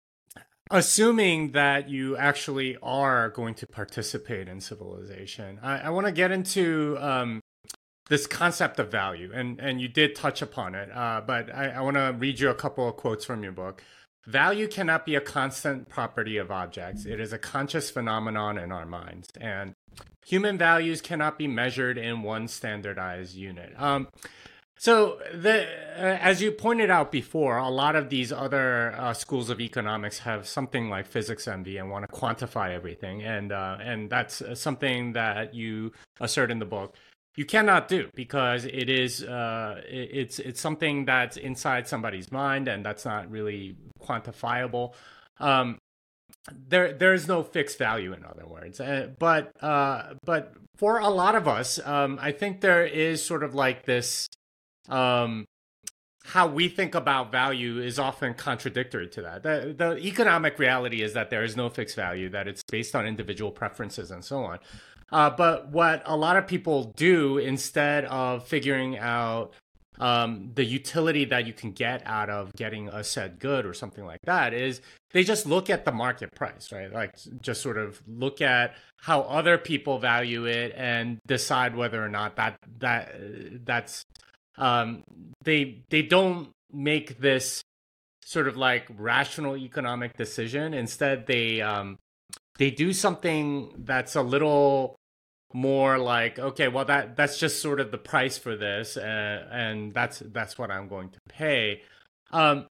assuming that you actually are going to participate in civilization, I, I want to get into um, this concept of value, and, and you did touch upon it, uh, but I, I want to read you a couple of quotes from your book. Value cannot be a constant property of objects. It is a conscious phenomenon in our minds, and human values cannot be measured in one standardized unit. Um, So, the, uh, as you pointed out before, a lot of these other uh, schools of economics have something like physics envy and want to quantify everything, and uh, and that's something that you assert in the book you cannot do, because it is uh, it, it's it's something that's inside somebody's mind, and that's not really quantifiable. Um, there there is no fixed value, in other words, uh, but uh, but for a lot of us, um, I think there is sort of like this. Um, how we think about value is often contradictory to that. The, the economic reality is that there is no fixed value, that it's based on individual preferences and so on. Uh, but what a lot of people do, instead of figuring out um, the utility that you can get out of getting a said good or something like that, is they just look at the market price, right? Like just sort of look at how other people value it and decide whether or not that that that's Um, they they don't make this sort of like rational economic decision. Instead, they um, they do something that's a little more like, okay, well that that's just sort of the price for this, uh, and that's that's what I'm going to pay. Um,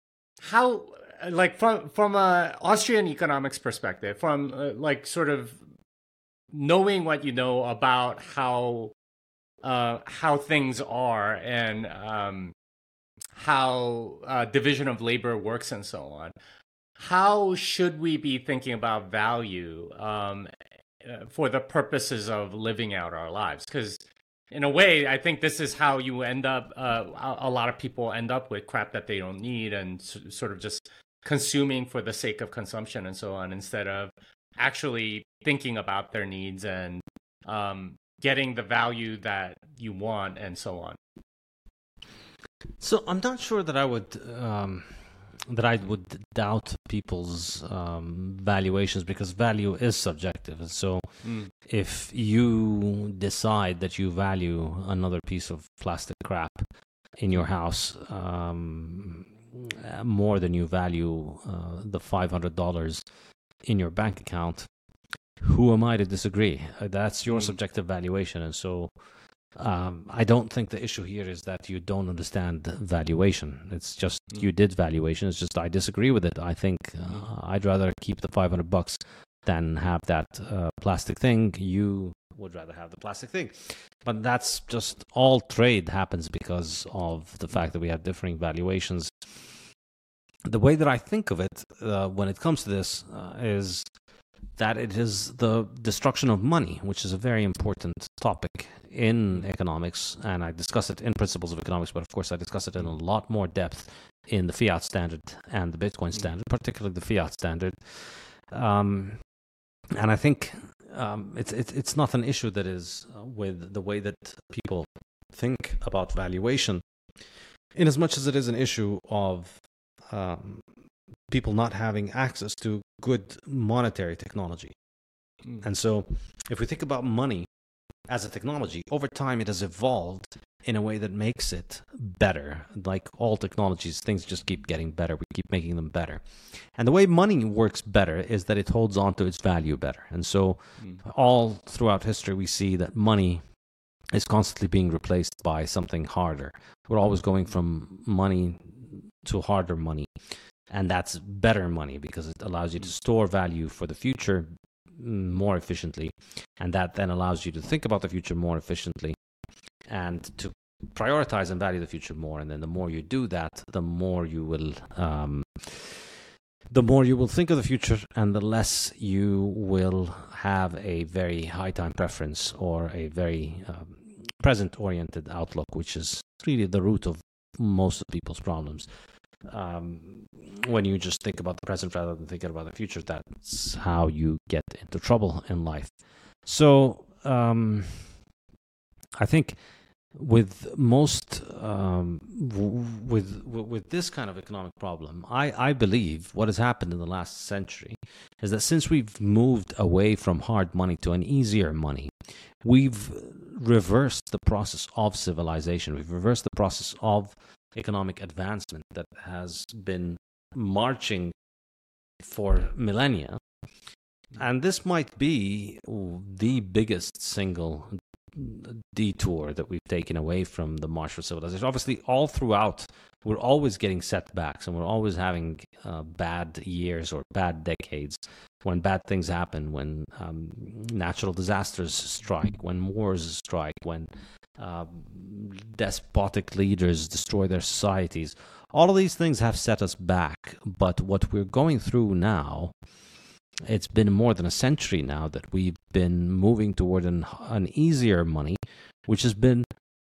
how like from from a Austrian economics perspective, from uh, like sort of knowing what you know about how. Uh, how things are and um, how uh, division of labor works and so on. How should we be thinking about value um, for the purposes of living out our lives? Because in a way, I think this is how you end up, uh, a lot of people end up with crap that they don't need and sort of just consuming for the sake of consumption and so on, instead of actually thinking about their needs and um, getting the value that you want and so on. So I'm not sure that I would um, that I would doubt people's um, valuations, because value is subjective. And so Mm. if you decide that you value another piece of plastic crap in your house um, more than you value uh, the five hundred dollars in your bank account, who am I to disagree? Uh, That's your Mm. subjective valuation. And so um, I don't think the issue here is that you don't understand valuation. It's just Mm. you did valuation. It's just I disagree with it. I think uh, I'd rather keep the five hundred bucks than have that uh, plastic thing. You would rather have the plastic thing. But that's just all trade happens because of the fact that we have differing valuations. The way that I think of it uh, when it comes to this uh, is that it is the destruction of money, which is a very important topic in economics, and I discuss it in Principles of Economics, but of course I discuss it in a lot more depth in the fiat standard and the Bitcoin standard, particularly the fiat standard. Um, and I think um, it's, it's it's not an issue that is uh, with the way that people think about valuation, in as much as it is an issue of um, people not having access to good monetary technology. Mm. And so if we think about money as a technology, over time it has evolved in a way that makes it better. Like all technologies, things just keep getting better. We keep making them better. And the way money works better is that it holds on to its value better. And so Mm. all throughout history, we see that money is constantly being replaced by something harder. We're always going from money to harder money. And that's better money because it allows you to store value for the future more efficiently. And that then allows you to think about the future more efficiently and to prioritize and value the future more. And then the more you do that, the more you will um, the more you will think of the future, and the less you will have a very high time preference or a very um, present oriented outlook, which is really the root of most of people's problems. Um, when you just think about the present rather than thinking about the future, that's how you get into trouble in life. So um, I think with most um, w- with, w- with this kind of economic problem, I, I believe what has happened in the last century is that since we've moved away from hard money to an easier money, we've reversed the process of civilization. We've reversed the process of economic advancement that has been marching for millennia. And this might be the biggest single detour that we've taken away from the march for civilization. Obviously, all throughout, we're always getting setbacks, and we're always having uh, bad years or bad decades when bad things happen, when um, natural disasters strike, when wars strike, when uh, despotic leaders destroy their societies. All of these things have set us back, but what we're going through now, it's been more than a century now that we've been moving toward an, an easier money, which has been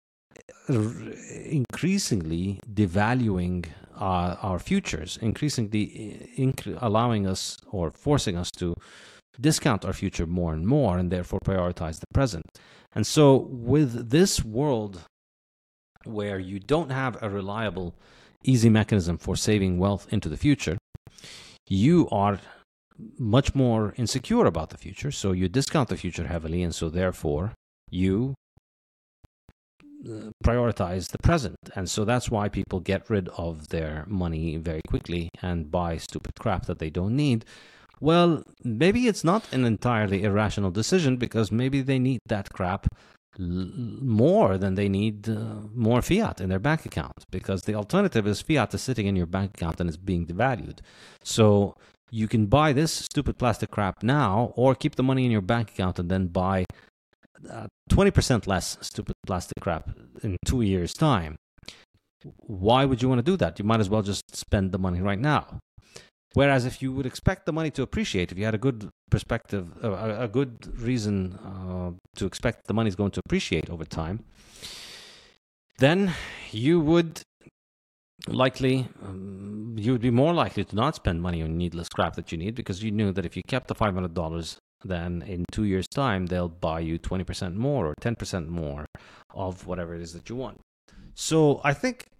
increasingly devaluing our, our futures, increasingly inc- allowing us or forcing us to discount our future more and more, and therefore prioritize the present. And so with this world where you don't have a reliable, easy mechanism for saving wealth into the future, you are much more insecure about the future, so you discount the future heavily, and so therefore you uh, prioritize the present. And so that's why people get rid of their money very quickly and buy stupid crap that they don't need. Well, maybe it's not an entirely irrational decision, because maybe they need that crap l- more than they need uh, more fiat in their bank account, because the alternative is fiat is sitting in your bank account and is being devalued. So you can buy this stupid plastic crap now, or keep the money in your bank account and then buy uh, twenty percent less stupid plastic crap in two years' time. Why would you want to do that? You might as well just spend the money right now. Whereas if you would expect the money to appreciate, if you had a good perspective, uh, a, a good reason uh, to expect the money is going to appreciate over time, then you would likely, um, you would be more likely to not spend money on needless crap that you need, because you knew that if you kept the five hundred dollars, then in two years' time, they'll buy you twenty percent more or ten percent more of whatever it is that you want. So I think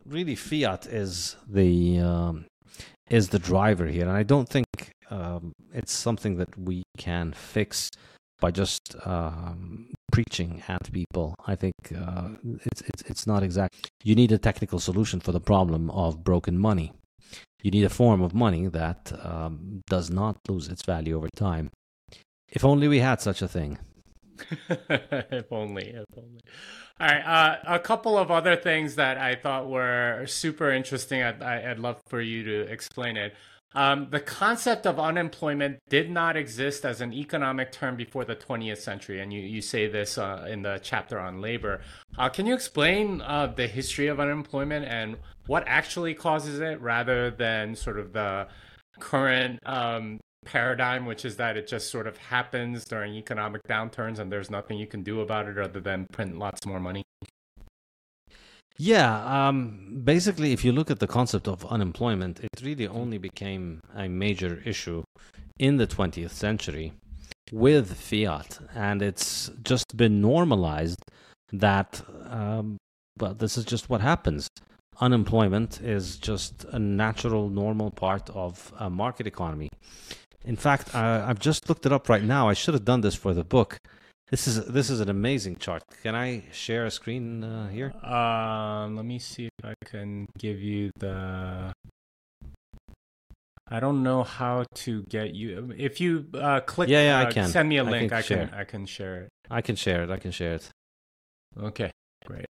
really fiat is the um, is the driver here, and I don't think um, it's something that we can fix by just um, preaching at people. I think uh, it's it's it's not exact. You need a technical solution for the problem of broken money. You need a form of money that um, does not lose its value over time. If only we had such a thing. If only, if only. All right, uh, a couple of other things that I thought were super interesting. I'd, I'd love for you to explain it. Um, the concept of unemployment did not exist as an economic term before the twentieth century, and you, you say this uh, in the chapter on labor. Uh, can you explain uh, the history of unemployment and what actually causes it, rather than sort of the current um, paradigm, which is that it just sort of happens during economic downturns and there's nothing you can do about it other than print lots more money? Yeah, um, basically, if you look at the concept of unemployment, it really only became a major issue in the twentieth century with fiat, and it's just been normalized that, um, well, this is just what happens. Unemployment is just a natural, normal part of a market economy. In fact, uh, I've just looked it up right now. I should have done this for the book. This is this is an amazing chart. Can I share a screen uh, here? Um, let me see if I can give you the. I don't know how to get you. If you uh, click, yeah, yeah, uh, I can. Send me a I link. can I share. can. I can share it. I can share it. I can share it. Okay, great.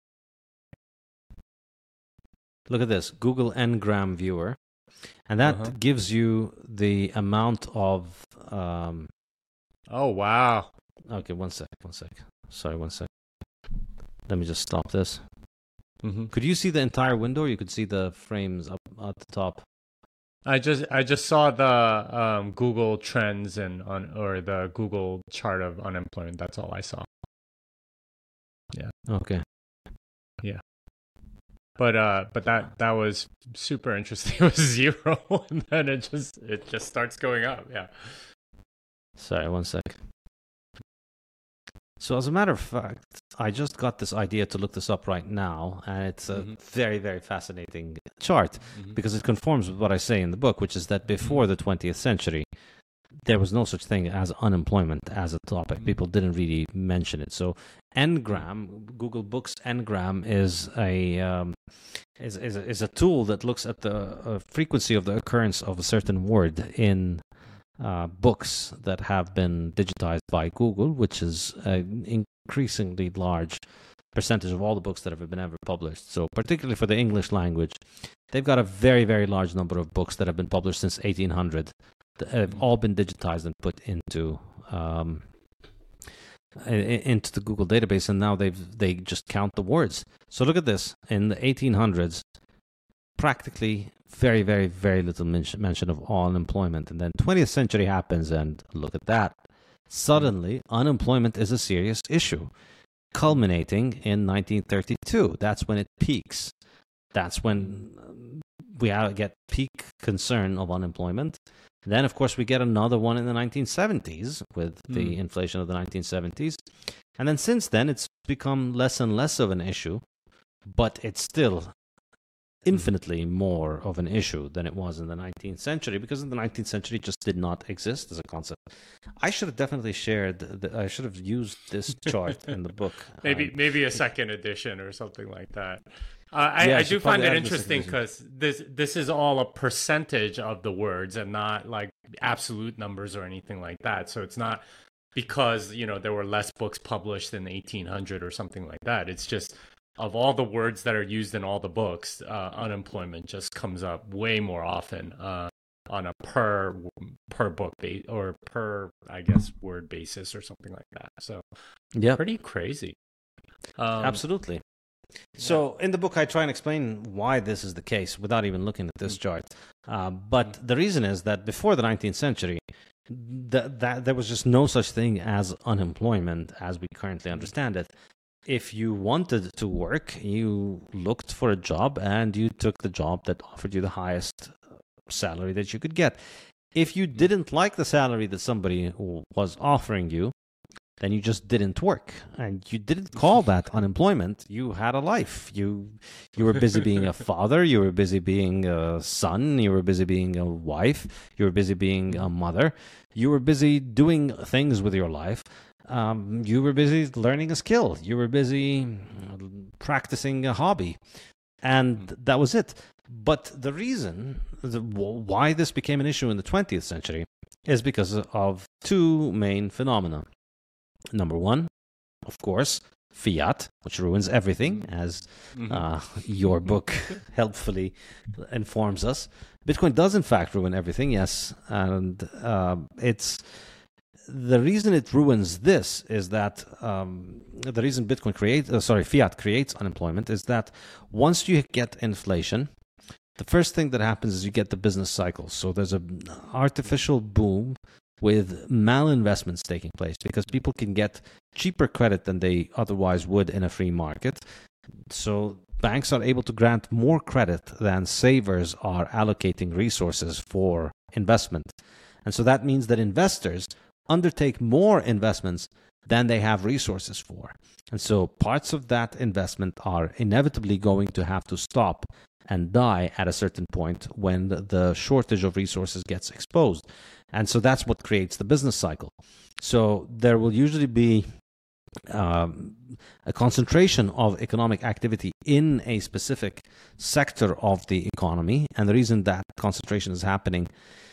Look at this Google Ngram Viewer, and that Uh-huh. gives you the amount of. Um, Oh wow. okay, one sec, one sec. Sorry, one sec. Let me just stop this. Mm-hmm. Could you see the entire window, or you could see the frames up at the top? I just I just saw the um, Google trends and on or the Google chart of unemployment. That's all I saw. Yeah. Okay. But uh, but that that was super interesting. It was zero, and then it just it just starts going up. Yeah. Sorry, one sec. So as a matter of fact, I just got this idea to look this up right now, and it's a Mhm. very, very fascinating chart Mhm. because it conforms with what I say in the book, which is that before the twentieth century, there was no such thing as unemployment as a topic. Mhm. People didn't really mention it. So Ngram, Google Books Ngram, is a um, is is a, is a tool that looks at the uh, frequency of the occurrence of a certain word in uh, books that have been digitized by Google, which is an increasingly large percentage of all the books that have been ever published. So particularly for the English language, they've got a very, very large number of books that have been published since eighteen hundred that have all been digitized and put into um, into the Google database, and now they've they just count the words. So look at this. In the eighteen hundreds, practically very, very, very little mention, mention of unemployment. And then twentieth century happens, and look at that. Suddenly, unemployment is a serious issue, culminating in nineteen thirty-two. That's when it peaks. That's when um, we get peak concern of unemployment. Then, of course, we get another one in the nineteen seventies with the Mm. inflation of the nineteen seventies. And then since then, it's become less and less of an issue, but it's still infinitely more of an issue than it was in the nineteenth century, because in the nineteenth century it just did not exist as a concept. I should have definitely shared, the, I should have used this chart in the book. Maybe Um, maybe a second edition or something like that. Uh, I, Yeah, I I should do find probably it add this interesting edition. because this this is all a percentage of the words and not like absolute numbers or anything like that. So it's not because, you know, there were less books published in eighteen hundred or something like that. It's just of all the words that are used in all the books, uh, unemployment just comes up way more often uh, on a per per book base or per, I guess, word basis or something like that. So yeah, pretty crazy. Um, absolutely. So in the book, I try and explain why this is the case without even looking at this chart. Uh, but the reason is that before the nineteenth century, th- that there was just no such thing as unemployment as we currently understand it. If you wanted to work, you looked for a job and you took the job that offered you the highest salary that you could get. If you didn't like the salary that somebody was offering you, then you just didn't work, and you didn't call that unemployment. You had a life. You you were busy being a father. You were busy being a son. You were busy being a wife. You were busy being a mother. You were busy doing things with your life. Um, you were busy learning a skill. You were busy practicing a hobby, and that was it. But the reason the, why this became an issue in the twentieth century is because of two main phenomena. Number one, of course, fiat, which ruins everything, as uh, your book helpfully informs us. Bitcoin does, in fact, ruin everything, yes. And uh, it's the reason it ruins this is that um, the reason Bitcoin creates, uh, sorry, fiat creates unemployment is that once you get inflation, the first thing that happens is you get the business cycle. So there's an artificial boom with malinvestments taking place because people can get cheaper credit than they otherwise would in a free market. So banks are able to grant more credit than savers are allocating resources for investment. And so that means that investors undertake more investments than they have resources for. And so parts of that investment are inevitably going to have to stop and die at a certain point when the shortage of resources gets exposed. And so that's what creates the business cycle. So there will usually be um, a concentration of economic activity in a specific sector of the economy. And the reason that concentration is happening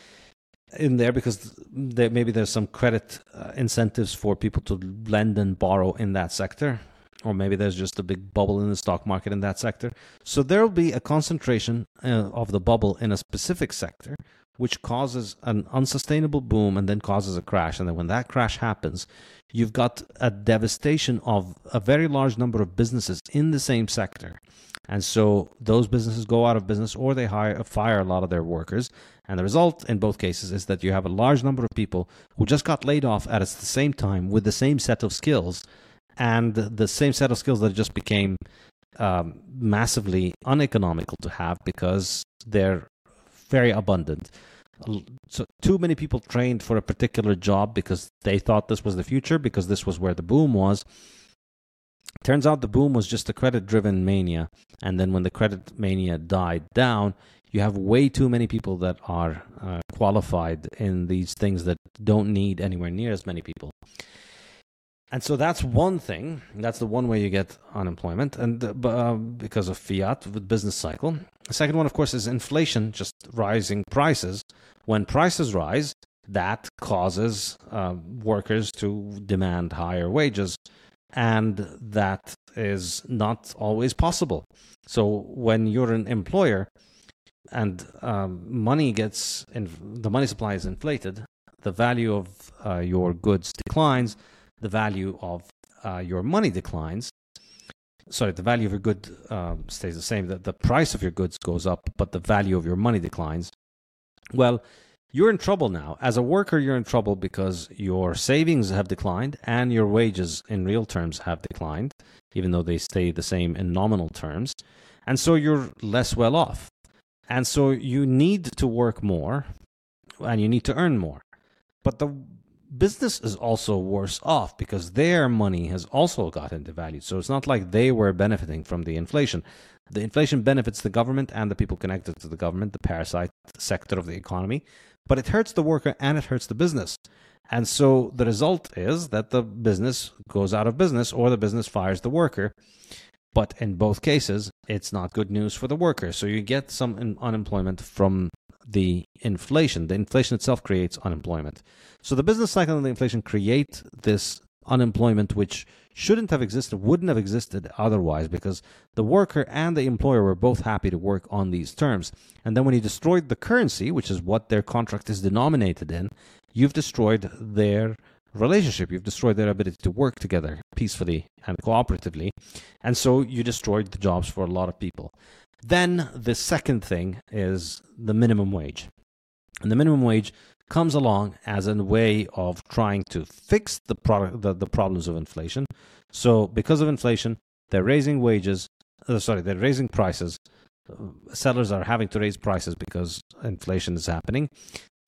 in there because there, maybe there's some credit uh, incentives for people to lend and borrow in that sector. Or maybe there's just a big bubble in the stock market in that sector. So there will be a concentration uh, of the bubble in a specific sector, which causes an unsustainable boom and then causes a crash. And then when that crash happens, you've got a devastation of a very large number of businesses in the same sector. And so those businesses go out of business or they hire, fire a lot of their workers. And the result in both cases is that you have a large number of people who just got laid off at the same time with the same set of skills. And the same set of skills that just became um, massively uneconomical to have because they're very abundant. So too many people trained for a particular job because they thought this was the future, because this was where the boom was. Turns out the boom was just a credit-driven mania. And then when the credit mania died down, you have way too many people that are uh, qualified in these things that don't need anywhere near as many people. And so that's one thing. That's the one way you get unemployment, and uh, because of fiat, the business cycle. The second one, of course, is inflation, just rising prices. When prices rise, that causes uh, workers to demand higher wages, and that is not always possible. So when you're an employer and um, money gets, in, the money supply is inflated, the value of uh, your goods declines, the value of uh, your money declines. Sorry, the value of your good uh, stays the same. The, the price of your goods goes up, but the value of your money declines. Well, you're in trouble now. As a worker, you're in trouble because your savings have declined and your wages in real terms have declined, even though they stay the same in nominal terms. And so you're less well off. And so you need to work more and you need to earn more. But the business is also worse off because their money has also gotten devalued. So it's not like they were benefiting from the inflation. The inflation benefits the government and the people connected to the government, the parasite sector of the economy, but it hurts the worker and it hurts the business. And so the result is that the business goes out of business or the business fires the worker. But in both cases, it's not good news for the worker. So you get some unemployment from the inflation. The inflation itself creates unemployment. So the business cycle and the inflation create this unemployment which shouldn't have existed, wouldn't have existed otherwise, because the worker and the employer were both happy to work on these terms. And then when you destroyed the currency, which is what their contract is denominated in, you've destroyed their relationship. You've destroyed their ability to work together peacefully and cooperatively. And so you destroyed the jobs for a lot of people. Then the second thing is the minimum wage. And the minimum wage comes along as a way of trying to fix the, product, the, the problems of inflation. So because of inflation, they're raising wages, uh, sorry, they're raising prices. Uh, sellers are having to raise prices because inflation is happening.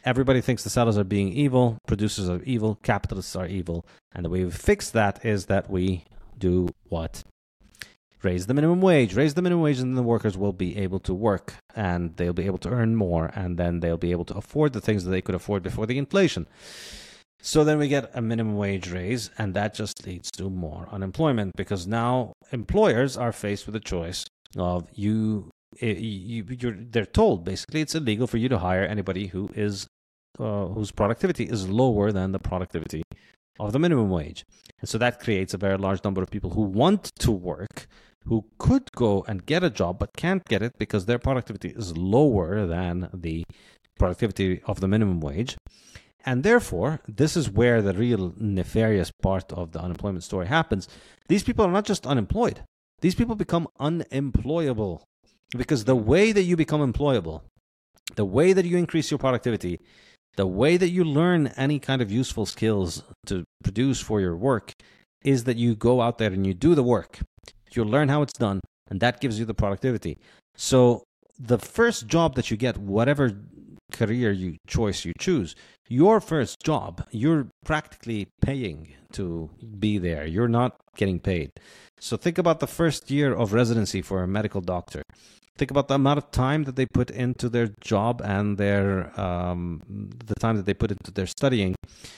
Everybody thinks the sellers are being evil, producers are evil, capitalists are evil. And the way we fix that is that we do what? Raise the minimum wage. Raise the minimum wage, and the workers will be able to work, and they'll be able to earn more, and then they'll be able to afford the things that they could afford before the inflation. So then we get a minimum wage raise, and that just leads to more unemployment, because now employers are faced with a choice of you, you you're, they're told basically it's illegal for you to hire anybody who is uh, whose productivity is lower than the productivity of the minimum wage. And so that creates a very large number of people who want to work, who could go and get a job but can't get it because their productivity is lower than the productivity of the minimum wage. And therefore, this is where the real nefarious part of the unemployment story happens. These people are not just unemployed. These people become unemployable, because the way that you become employable, the way that you increase your productivity, the way that you learn any kind of useful skills to produce for your work is that you go out there and you do the work. You learn how it's done, and that gives you the productivity. So the first job that you get, whatever career you choice you choose, your first job, you're practically paying to be there. You're not getting paid. So think about the first year of residency for a medical doctor. Think about the amount of time that they put into their job and their um, the time that they put into their studying.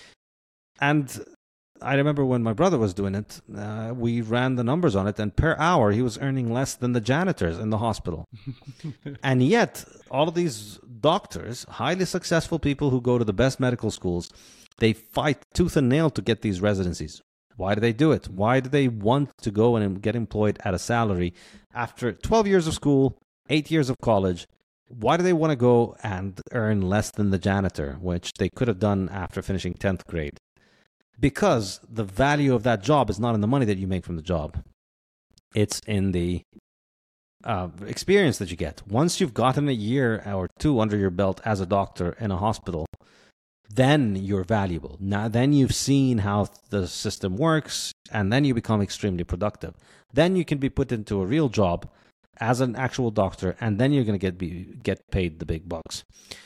And I remember when my brother was doing it, uh, we ran the numbers on it, and per hour he was earning less than the janitors in the hospital. And yet, all of these doctors, highly successful people who go to the best medical schools, they fight tooth and nail to get these residencies. Why do they do it? Why do they want to go and get employed at a salary after twelve years of school, eight years of college? Why do they want to go and earn less than the janitor, which they could have done after finishing tenth grade? Because the value of that job is not in the money that you make from the job. It's in the uh, experience that you get. Once you've gotten a year or two under your belt as a doctor in a hospital, then you're valuable. Now, then you've seen how the system works, and then you become extremely productive. Then you can be put into a real job as an actual doctor, and then you're going to get be, get paid the big bucks.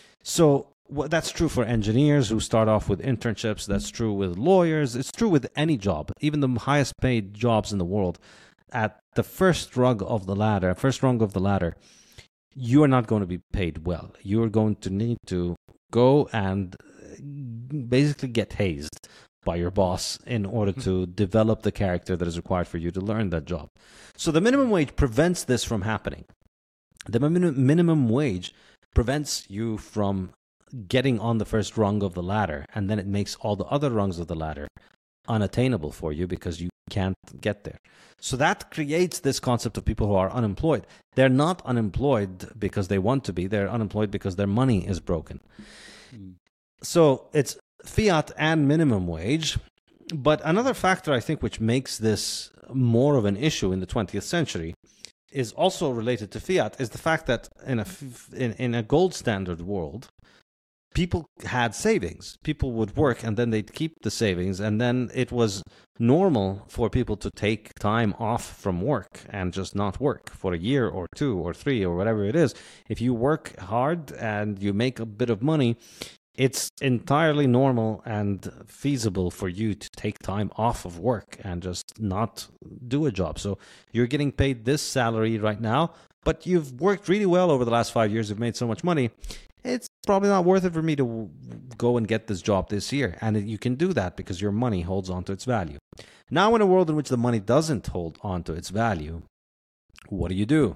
So well, that's true for engineers who start off with internships. That's true with lawyers. It's true with any job, even the highest paid jobs in the world. At the first rung of the ladder, first rung of the ladder, you are not going to be paid well. You are going to need to go and basically get hazed by your boss in order to develop the character that is required for you to learn that job. So the minimum wage prevents this from happening. The min- minimum wage prevents you from getting on the first rung of the ladder, and then it makes all the other rungs of the ladder unattainable for you because you can't get there. So that creates this concept of people who are unemployed. They're not unemployed because they want to be. They're unemployed because their money is broken. Mm. So it's fiat and minimum wage. But another factor, I think, which makes this more of an issue in the twentieth century is also related to fiat, is the fact that in a, in, in a gold standard world, people had savings. People would work and then they'd keep the savings. And then it was normal for people to take time off from work and just not work for a year or two or three or whatever it is. If you work hard and you make a bit of money, it's entirely normal and feasible for you to take time off of work and just not do a job. So you're getting paid this salary right now, but you've worked really well over the last five years. You've made so much money. It's probably not worth it for me to go and get this job this year. And you can do that because your money holds on to its value. Now, in a world in which the money doesn't hold on to its value, what do you do?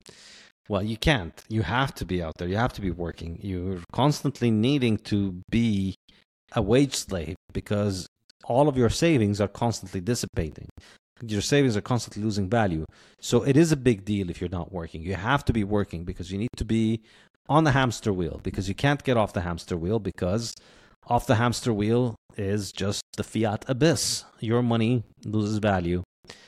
Well, you can't. You have to be out there. You have to be working. You're constantly needing to be a wage slave because all of your savings are constantly dissipating. Your savings are constantly losing value. So it is a big deal if you're not working. You have to be working because you need to be on the hamster wheel, because you can't get off the hamster wheel, because off the hamster wheel is just the fiat abyss. Your money loses value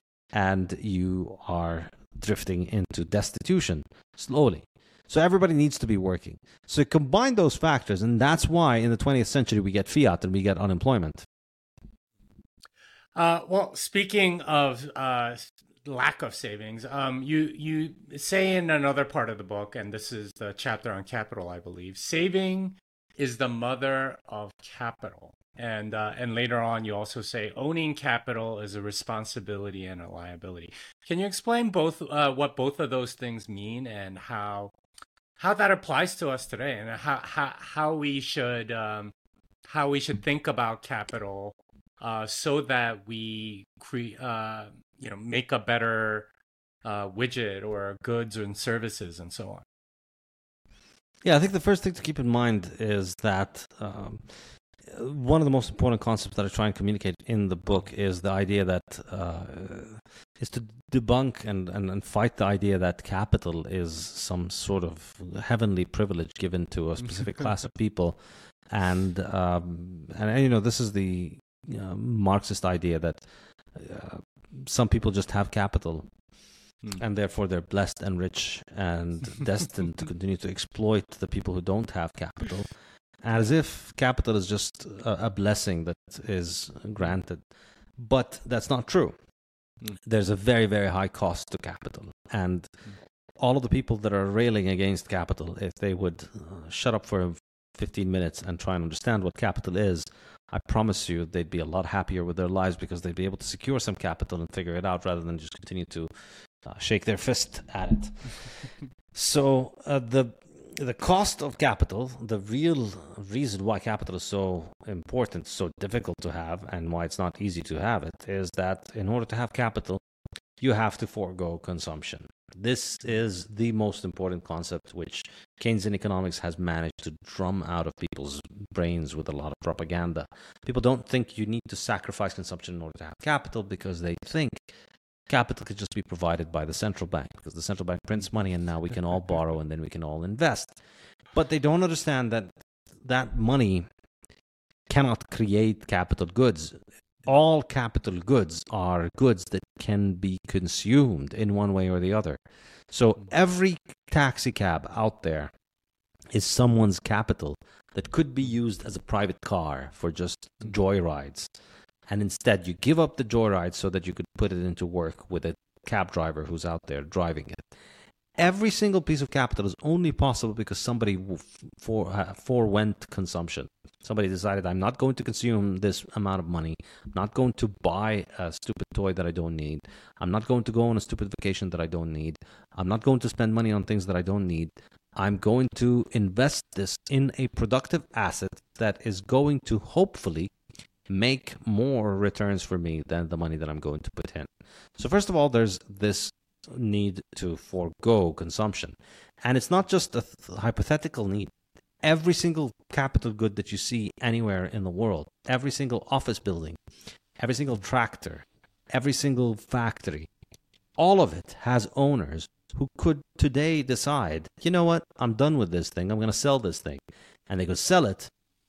and you are drifting into destitution slowly. So everybody needs to be working. So combine those factors, and that's why in the twentieth century we get fiat and we get unemployment. Uh, well, speaking of uh, lack of savings, um, you you say in another part of the book, and this is the chapter on capital, I believe, saving is the mother of capital. And uh, and later on, you also say owning capital is a responsibility and a liability. Can you explain both uh, what both of those things mean and how how that applies to us today, and how how, how we should um, how we should think about capital uh, so that we cre- uh, you know make a better uh, widget or goods and services and so on? Yeah, I think the first thing to keep in mind is that um, one of the most important concepts that I try and communicate in the book is the idea that uh, is to debunk and, and, and fight the idea that capital is some sort of heavenly privilege given to a specific class of people. And, um, and, you know, this is the uh, Marxist idea that uh, some people just have capital and therefore they're blessed and rich and destined to continue to exploit the people who don't have capital, as if capital is just a, a blessing that is granted. But that's not true. Mm. There's a very, very high cost to capital. And all of the people that are railing against capital, if they would uh, shut up for fifteen minutes and try and understand what capital is, I promise you they'd be a lot happier with their lives, because they'd be able to secure some capital and figure it out rather than just continue to uh, shake their fist at it. So uh, the the cost of capital, the real reason why capital is so important, so difficult to have, and why it's not easy to have it, is that in order to have capital, you have to forego consumption. This is the most important concept which Keynesian economics has managed to drum out of people's brains with a lot of propaganda. People don't think you need to sacrifice consumption in order to have capital, because they think capital could just be provided by the central bank, because the central bank prints money and now we can all borrow and then we can all invest. But they don't understand that that money cannot create capital goods. All capital goods are goods that can be consumed in one way or the other. So every taxi cab out there is someone's capital that could be used as a private car for just joyrides. And instead you give up the joyride so that you could put it into work with a cab driver who's out there driving it. Every single piece of capital is only possible because somebody for, uh, forewent consumption. Somebody decided, I'm not going to consume this amount of money. I'm not going to buy a stupid toy that I don't need. I'm not going to go on a stupid vacation that I don't need. I'm not going to spend money on things that I don't need. I'm going to invest this in a productive asset that is going to hopefully make more returns for me than the money that I'm going to put in. So first of all, there's this need to forego consumption. And it's not just a th- hypothetical need. Every single capital good that you see anywhere in the world, every single office building, every single tractor, every single factory, all of it has owners who could today decide, you know what, I'm done with this thing, I'm going to sell this thing. And they could sell it,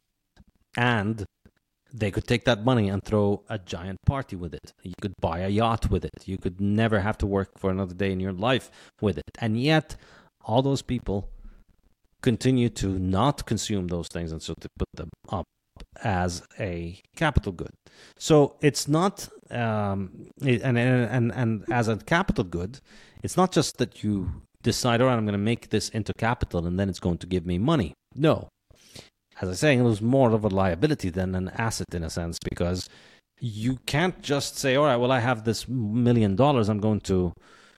and they could take that money and throw a giant party with it. You could buy a yacht with it. You could never have to work for another day in your life with it. And yet, all those people continue to not consume those things, and so to put them up as a capital good. So it's not, um, and, and and and as a capital good, it's not just that you decide, all right, I'm going to make this into capital and then it's going to give me money. No. As I was saying, it was more of a liability than an asset in a sense, because you can't just say, all right, well, I have this million dollars, I'm going to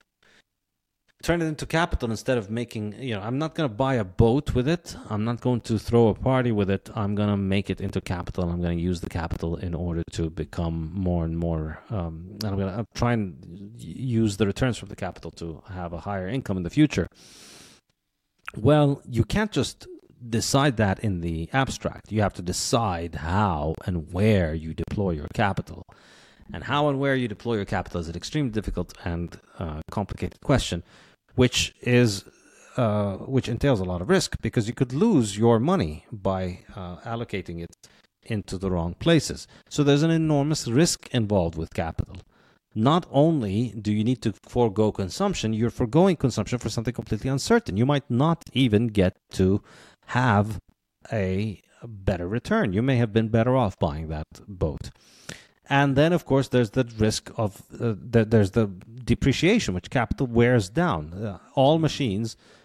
turn it into capital instead of making, you know, I'm not going to buy a boat with it. I'm not going to throw a party with it. I'm going to make it into capital. I'm going to use the capital in order to become more and more, um, and I'm going to try and use the returns from the capital to have a higher income in the future. Well, you can't just decide that in the abstract. You have to decide how and where you deploy your capital. And how and where you deploy your capital is an extremely difficult and uh, complicated question, which is uh, which entails a lot of risk, because you could lose your money by uh, allocating it into the wrong places. So there's an enormous risk involved with capital. Not only do you need to forego consumption, you're foregoing consumption for something completely uncertain. You might not even get to have a better return. You may have been better off buying that boat. And then, of course, there's the risk of, uh, the, there's the depreciation, which capital wears down. Uh, all machines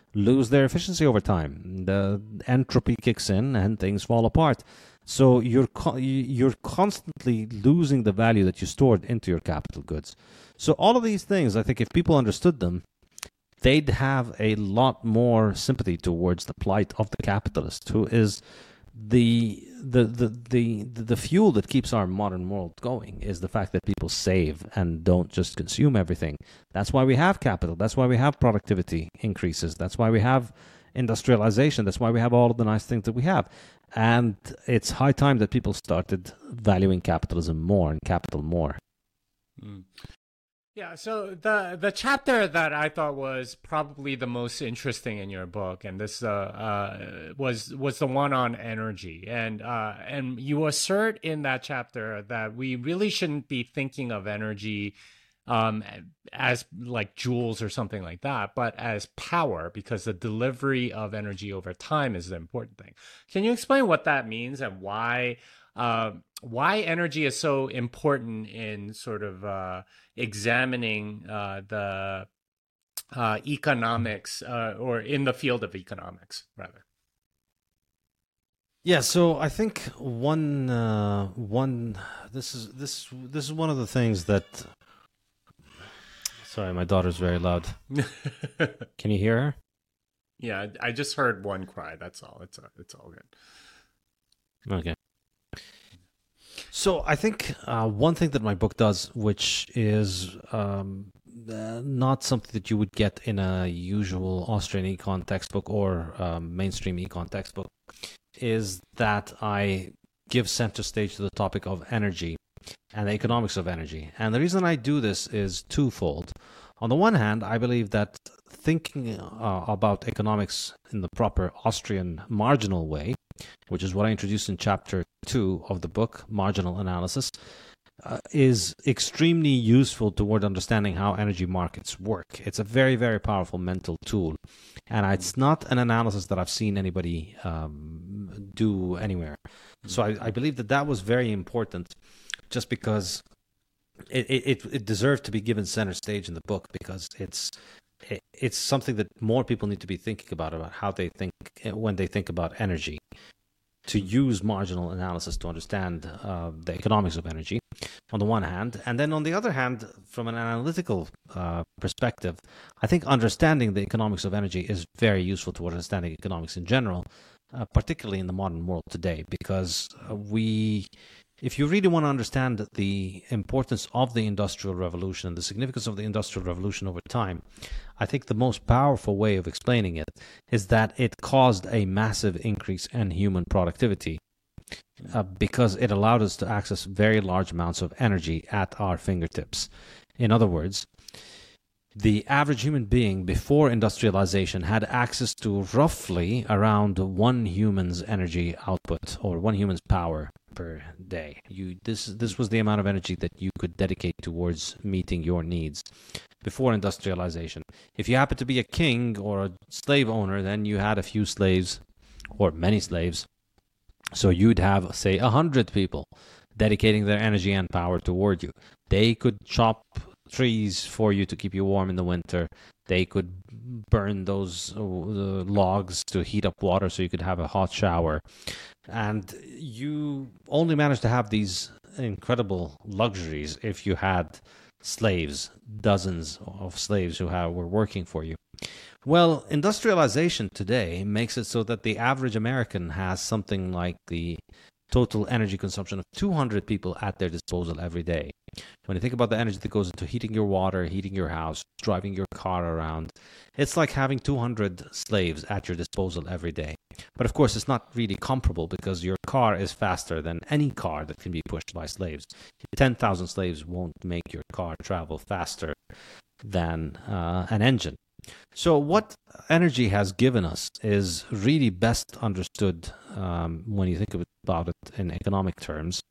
lose their efficiency over time. The entropy kicks in and things fall apart. So you're co- you're constantly losing the value that you stored into your capital goods. So all of these things, I think if people understood them, they'd have a lot more sympathy towards the plight of the capitalist, who is the the the the the fuel that keeps our modern world going, is the fact that people save and don't just consume everything. That's why we have capital. That's why we have productivity increases. That's why we have industrialization. That's why we have all of the nice things that we have. And it's high time that people started valuing capitalism more and capital more. Mm. Yeah, so the the chapter that I thought was probably the most interesting in your book, and this uh, uh, was was the one on energy, and uh, and you assert in that chapter that we really shouldn't be thinking of energy um, as like joules or something like that, but as power, because the delivery of energy over time is the important thing. Can you explain what that means and why uh, why energy is so important in sort of uh, examining uh, the uh, economics uh, or in the field of economics, rather? Yeah, so I think one uh, one this is this this is one of the things that. Sorry, my daughter's very loud. Can you hear her? Yeah, I just heard one cry. That's all. It's it's all good. Okay. So I think uh, one thing that my book does, which is um, uh, not something that you would get in a usual Austrian econ textbook or um, mainstream econ textbook, is that I give center stage to the topic of energy and the economics of energy. And the reason I do this is twofold. On the one hand, I believe that thinking uh, about economics in the proper Austrian marginal way, which is what I introduced in chapter two of the book, Marginal Analysis, uh, is extremely useful toward understanding how energy markets work. It's a very, very powerful mental tool. And it's not an analysis that I've seen anybody um, do anywhere. So I, I believe that that was very important, just because it, it, it deserved to be given center stage in the book, because it's it, it's something that more people need to be thinking about, about how they think when they think about energy, to use marginal analysis to understand uh, the economics of energy, on the one hand. And then on the other hand, from an analytical uh, perspective, I think understanding the economics of energy is very useful to understanding economics in general, uh, particularly in the modern world today, because uh, we... If you really want to understand the importance of the Industrial Revolution and the significance of the Industrial Revolution over time, I think the most powerful way of explaining it is that it caused a massive increase in human productivity uh, because it allowed us to access very large amounts of energy at our fingertips. In other words, the average human being before industrialization had access to roughly around one human's energy output, or one human's power per day. You this this was the amount of energy that you could dedicate towards meeting your needs before industrialization. If you happen to be a king or a slave owner, then you had a few slaves or many slaves. So you'd have, say, a hundred people dedicating their energy and power toward you. They could chop trees for you to keep you warm in the winter. They could burn those uh, logs to heat up water so you could have a hot shower. And you only managed to have these incredible luxuries if you had slaves, dozens of slaves who have, were working for you. Well, industrialization today makes it so that the average American has something like the total energy consumption of two hundred people at their disposal every day. When you think about the energy that goes into heating your water, heating your house, driving your car around, it's like having two hundred slaves at your disposal every day. But of course, it's not really comparable, because your car is faster than any car that can be pushed by slaves. ten thousand slaves won't make your car travel faster than uh, an engine. So what energy has given us is really best understood um, when you think about it in economic terms.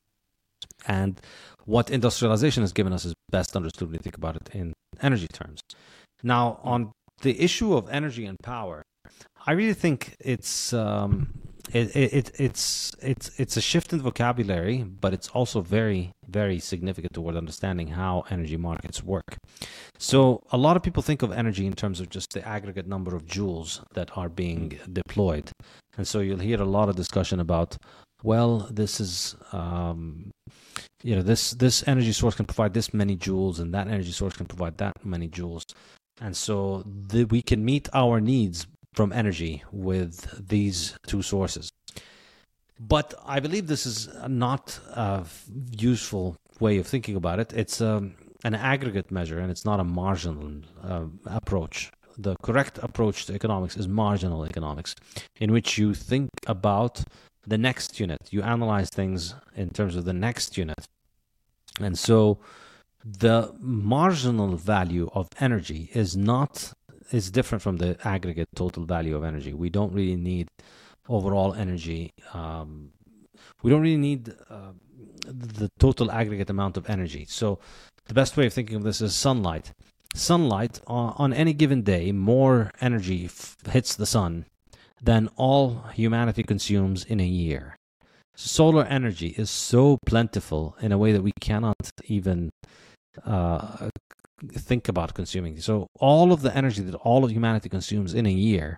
And what industrialization has given us is best understood when you think about it in energy terms. Now, on the issue of energy and power, I really think it's um, It, it, it it's it's it's a shift in vocabulary, but it's also very very significant toward understanding how energy markets work. So a lot of people think of energy in terms of just the aggregate number of joules that are being deployed, and so you'll hear a lot of discussion about, well, this is um, you know this this energy source can provide this many joules, and that energy source can provide that many joules, and so the, we can meet our needs from energy with these two sources. But I believe this is not a useful way of thinking about it. It's um, an aggregate measure, and it's not a marginal uh, approach. The correct approach to economics is marginal economics, in which you think about the next unit. You analyze things in terms of the next unit. And so the marginal value of energy is not is different from the aggregate total value of energy. We don't really need overall energy. Um, we don't really need uh, the total aggregate amount of energy. So the best way of thinking of this is sunlight. Sunlight, uh, on any given day, more energy f- hits the sun than all humanity consumes in a year. Solar energy is so plentiful in a way that we cannot even uh, think about consuming. So all of the energy that all of humanity consumes in a year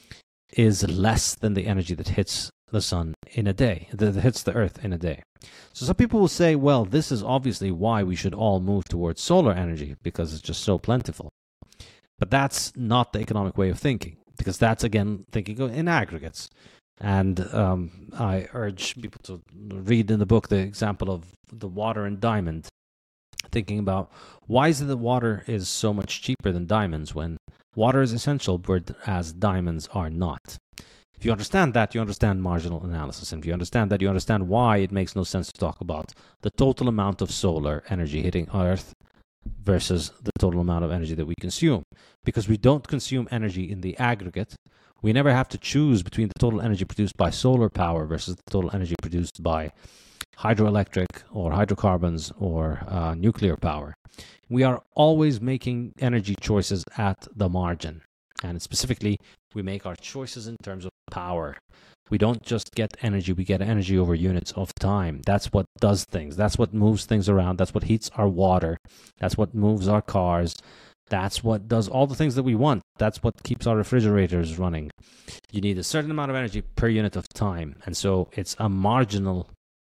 is less than the energy that hits the sun in a day, that hits the earth in a day. So some people will say, well, this is obviously why we should all move towards solar energy, because it's just so plentiful. But that's not the economic way of thinking, because that's, again, thinking in aggregates. And um, I urge people to read in the book the example of the water and diamond, thinking about why is it that water is so much cheaper than diamonds when water is essential, whereas diamonds are not. If you understand that, you understand marginal analysis. And if you understand that, you understand why it makes no sense to talk about the total amount of solar energy hitting Earth versus the total amount of energy that we consume. Because we don't consume energy in the aggregate. We never have to choose between the total energy produced by solar power versus the total energy produced by hydroelectric or hydrocarbons or uh, nuclear power. We are always making energy choices at the margin. And specifically, we make our choices in terms of power. We don't just get energy, we get energy over units of time. That's what does things. That's what moves things around. That's what heats our water. That's what moves our cars. That's what does all the things that we want. That's what keeps our refrigerators running. You need a certain amount of energy per unit of time. And so it's a marginal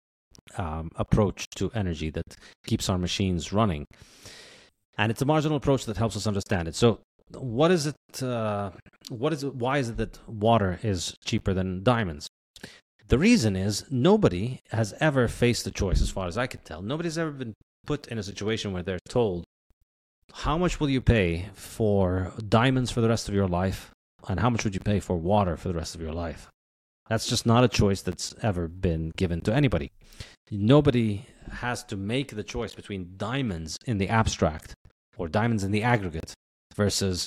um, approach to energy that keeps our machines running. And it's a marginal approach that helps us understand it. So what is it, uh, what is it, why is it that water is cheaper than diamonds? The reason is nobody has ever faced the choice, as far as I can tell. Nobody's ever been put in a situation where they're told, how much will you pay for diamonds for the rest of your life, and how much would you pay for water for the rest of your life? That's just not a choice that's ever been given to anybody. Nobody has to make the choice between diamonds in the abstract or diamonds in the aggregate versus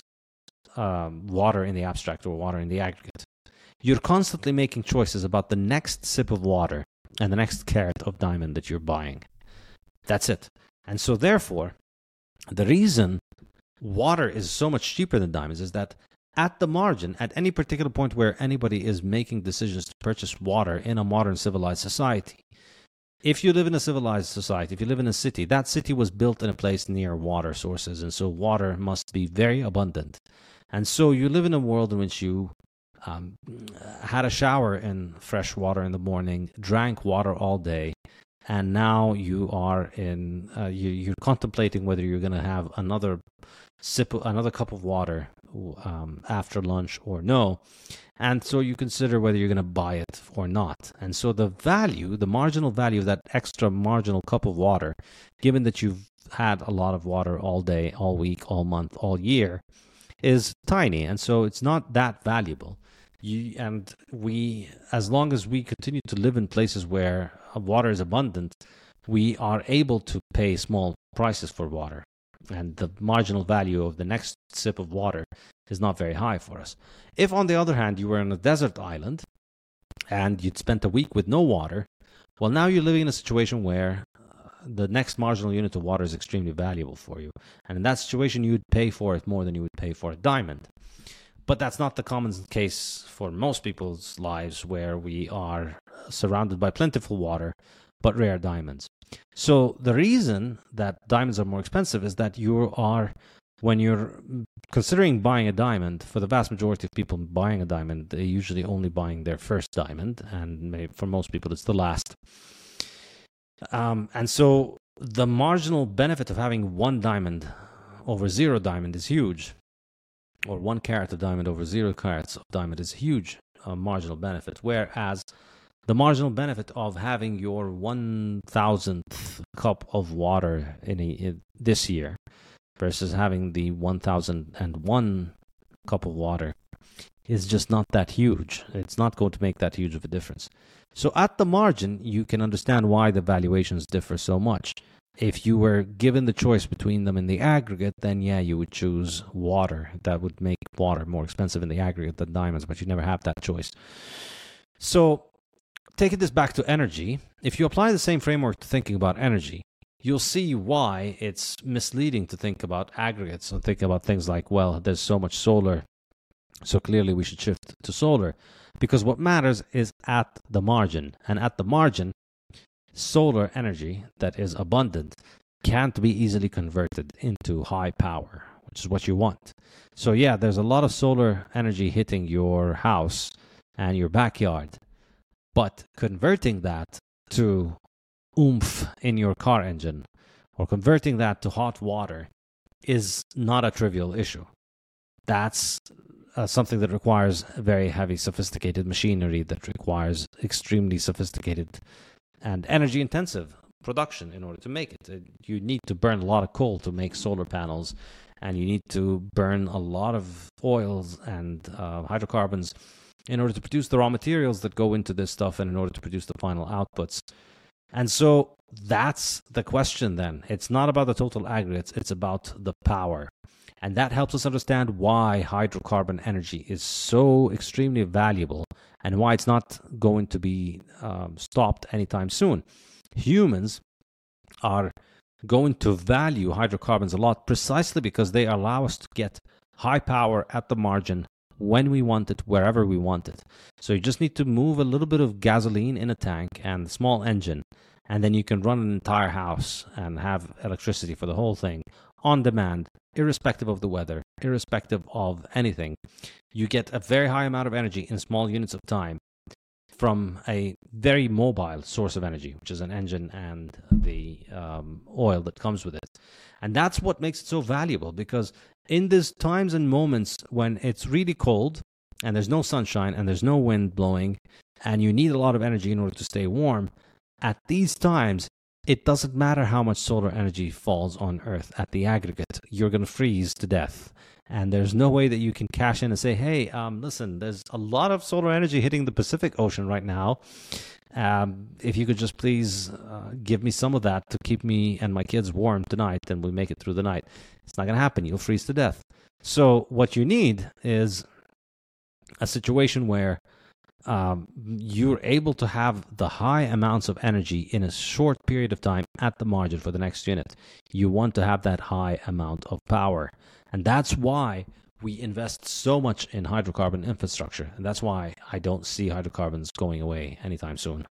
um, water in the abstract or water in the aggregate. You're constantly making choices about the next sip of water and the next carat of diamond that you're buying. That's it. And so therefore, the reason water is so much cheaper than diamonds is that at the margin, at any particular point where anybody is making decisions to purchase water in a modern civilized society, if you live in a civilized society, if you live in a city, that city was built in a place near water sources, and so water must be very abundant. And so you live in a world in which you um, had a shower in fresh water in the morning, drank water all day, and now you are in, uh, you, you're contemplating whether you're going to have another sip, another cup of water um, after lunch or no. And so you consider whether you're going to buy it or not. And so the value, the marginal value of that extra marginal cup of water, given that you've had a lot of water all day, all week, all month, all year, is tiny. And so it's not that valuable. You, and we, as long as we continue to live in places where water is abundant, we are able to pay small prices for water. And the marginal value of the next sip of water is not very high for us. If, on the other hand, you were on a desert island and you'd spent a week with no water, well, now you're living in a situation where the next marginal unit of water is extremely valuable for you. And in that situation, you would pay for it more than you would pay for a diamond. But that's not the common case for most people's lives, where we are surrounded by plentiful water, but rare diamonds. So the reason that diamonds are more expensive is that you are, when you're considering buying a diamond, for the vast majority of people buying a diamond, they're usually only buying their first diamond, and maybe for most people it's the last. Um, and so the marginal benefit of having one diamond over zero diamond is huge, or one carat of diamond over zero carats of diamond is a huge uh, marginal benefit, whereas the marginal benefit of having your one thousandth cup of water in, a, in this year versus having the one thousand one cup of water is just not that huge. It's not going to make that huge of a difference. So at the margin, you can understand why the valuations differ so much. If you were given the choice between them in the aggregate, then yeah, you would choose water. That would make water more expensive in the aggregate than diamonds, but you never have that choice. So taking this back to energy, if you apply the same framework to thinking about energy, you'll see why it's misleading to think about aggregates and think about things like, well, there's so much solar, so clearly we should shift to solar. Because what matters is at the margin. And at the margin, solar energy that is abundant can't be easily converted into high power, which is what you want. So yeah, there's a lot of solar energy hitting your house and your backyard, but converting that to oomph in your car engine or converting that to hot water is not a trivial issue. That's uh, something that requires very heavy, sophisticated machinery, that requires extremely sophisticated and energy-intensive production in order to make it. You need to burn a lot of coal to make solar panels, and you need to burn a lot of oils and uh, hydrocarbons in order to produce the raw materials that go into this stuff and in order to produce the final outputs. And so that's the question then. It's not about the total aggregates, it's about the power. And that helps us understand why hydrocarbon energy is so extremely valuable and why it's not going to be um, stopped anytime soon. Humans are going to value hydrocarbons a lot precisely because they allow us to get high power at the margin when we want it, wherever we want it. So you just need to move a little bit of gasoline in a tank and a small engine, and then you can run an entire house and have electricity for the whole thing on demand, irrespective of the weather, irrespective of anything. You get a very high amount of energy in small units of time from a very mobile source of energy, which is an engine and the um, oil that comes with it. And that's what makes it so valuable, because in these times and moments when it's really cold and there's no sunshine and there's no wind blowing and you need a lot of energy in order to stay warm, at these times, it doesn't matter how much solar energy falls on Earth at the aggregate. You're going to freeze to death. And there's no way that you can cash in and say, hey, um, listen, there's a lot of solar energy hitting the Pacific Ocean right now. Um, if you could just please uh, give me some of that to keep me and my kids warm tonight, then we make it through the night. It's not going to happen. You'll freeze to death. So what you need is a situation where um, you're able to have the high amounts of energy in a short period of time at the margin for the next unit. You want to have that high amount of power. And that's why we invest so much in hydrocarbon infrastructure. And that's why I don't see hydrocarbons going away anytime soon.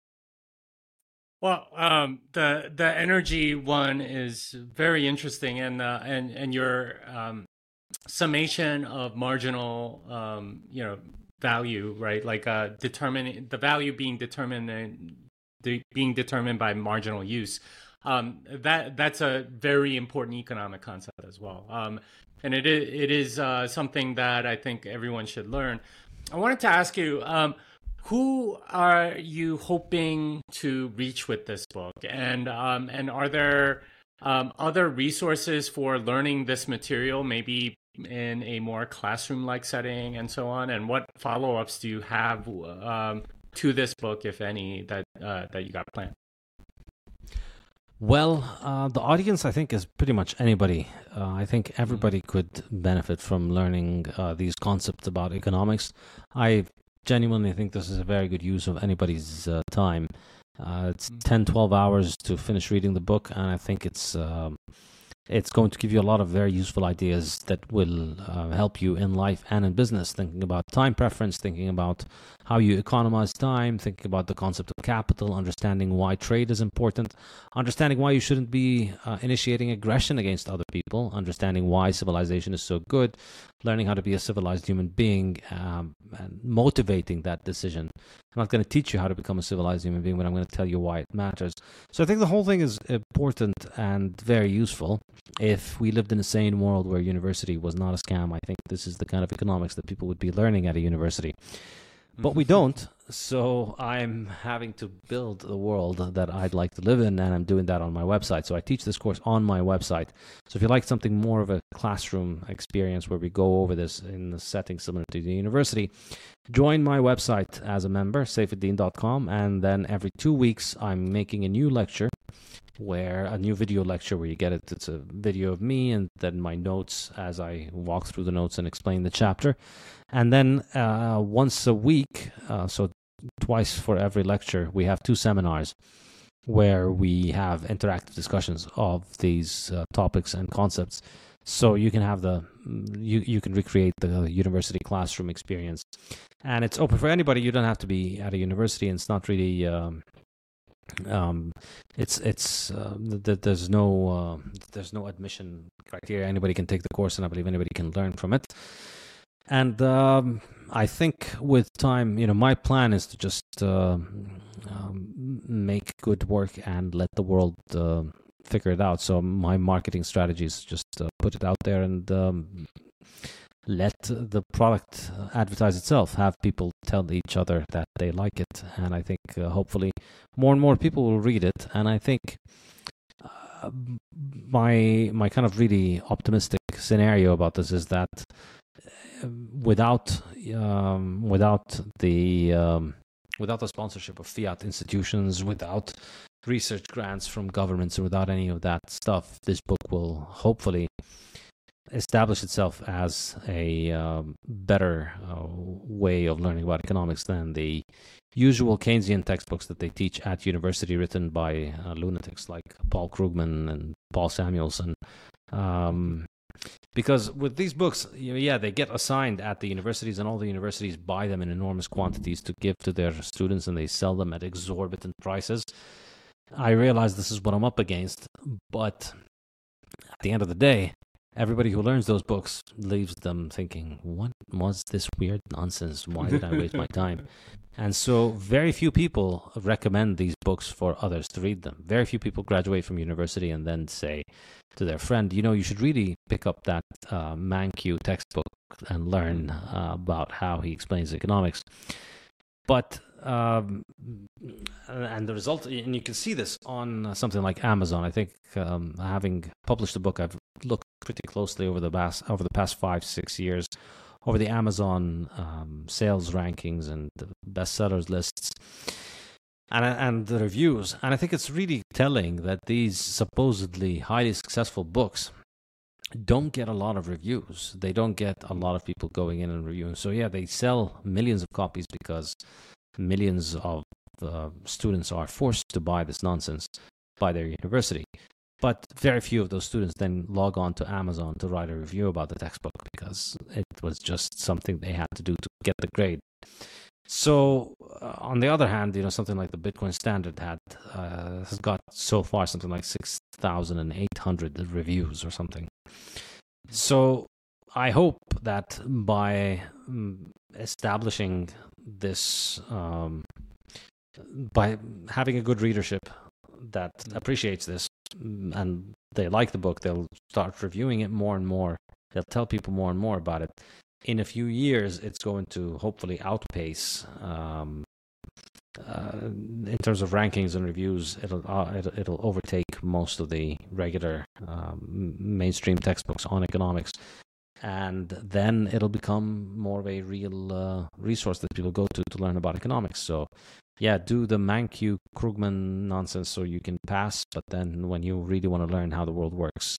Well, um, the the energy one is very interesting, and uh, and and your um, summation of marginal, um, you know, value, right? Like uh, determining the value being determined and de- being determined by marginal use. Um, that that's a very important economic concept as well, um, and it is, it is uh, something that I think everyone should learn. I wanted to ask you, um, who are you hoping to reach with this book, and um, and are there um, other resources for learning this material, maybe in a more classroom-like setting, and so on? And what follow-ups do you have um, to this book, if any, that uh, that you got planned? Well, uh, the audience, I think, is pretty much anybody. Uh, I think everybody could benefit from learning uh, these concepts about economics. I genuinely think this is a very good use of anybody's uh, time. Uh, it's ten, twelve hours to finish reading the book, and I think it's um, It's going to give you a lot of very useful ideas that will uh, help you in life and in business, thinking about time preference, thinking about how you economize time, thinking about the concept of capital, understanding why trade is important, understanding why you shouldn't be uh, initiating aggression against other people, understanding why civilization is so good, learning how to be a civilized human being, um, and motivating that decision. I'm not going to teach you how to become a civilized human being, but I'm going to tell you why it matters. So I think the whole thing is important and very useful. If we lived in a sane world where university was not a scam, I think this is the kind of economics that people would be learning at a university. But we don't, so I'm having to build the world that I'd like to live in, and I'm doing that on my website. So I teach this course on my website. So if you like something more of a classroom experience where we go over this in a setting similar to the university, join my website as a member, saifuddin dot com, and then every two weeks I'm making a new lecture, where a new video lecture where you get it. It's a video of me and then my notes as I walk through the notes and explain the chapter. And then uh, once a week, uh, so twice for every lecture, we have two seminars where we have interactive discussions of these uh, topics and concepts. So you can have the, you, you can recreate the university classroom experience. And it's open for anybody. You don't have to be at a university, and it's not really... Um, um it's it's uh, th- there's no uh, there's no admission criteria. Anybody can take the course, and I believe anybody can learn from it. And um I think with time, you know, my plan is to just uh, um, make good work and let the world uh, figure it out. So my marketing strategy is just uh, put it out there and um, let the product advertise itself, have people tell each other that they like it. And I think uh, hopefully more and more people will read it. And I think uh, my my kind of really optimistic scenario about this is that uh, without um, without the um, without the sponsorship of fiat institutions, without research grants from governments, or without any of that stuff, this book will hopefully establish itself as a um, better uh, way of learning about economics than the usual Keynesian textbooks that they teach at university, written by uh, lunatics like Paul Krugman and Paul Samuelson. Um, because with these books, you know, yeah, they get assigned at the universities, and all the universities buy them in enormous quantities to give to their students, and they sell them at exorbitant prices. I realize this is what I'm up against, but at the end of the day, everybody who learns those books leaves them thinking, what was this weird nonsense? Why did I waste my time? And so very few people recommend these books for others to read them. Very few people graduate from university and then say to their friend, you know, you should really pick up that uh, Mankiw textbook and learn uh, about how he explains economics. But um, and the result, and you can see this on something like Amazon. I think um, having published the book, I've looked pretty closely over the past over the past five six years over the Amazon um, sales rankings and the bestsellers lists, and and the reviews. And I think it's really telling that these supposedly highly successful books don't get a lot of reviews. They don't get a lot of people going in and reviewing. So yeah, they sell millions of copies because millions of uh, students are forced to buy this nonsense by their university. But very few of those students then log on to Amazon to write a review about the textbook because it was just something they had to do to get the grade. So uh, on the other hand, you know, something like the Bitcoin Standard had uh, has got so far something like six thousand eight hundred reviews or something. So I hope that by um, establishing this, um, by having a good readership that appreciates this and they like the book, they'll start reviewing it more and more. They'll tell people more and more about it. In a few years, it's going to hopefully outpace, um, uh, in terms of rankings and reviews, it'll, uh, it'll it'll overtake most of the regular um, mainstream textbooks on economics, and then it'll become more of a real uh, resource that people go to to learn about economics. So, yeah, do the Mankiw Krugman nonsense so you can pass, but then when you really want to learn how the world works,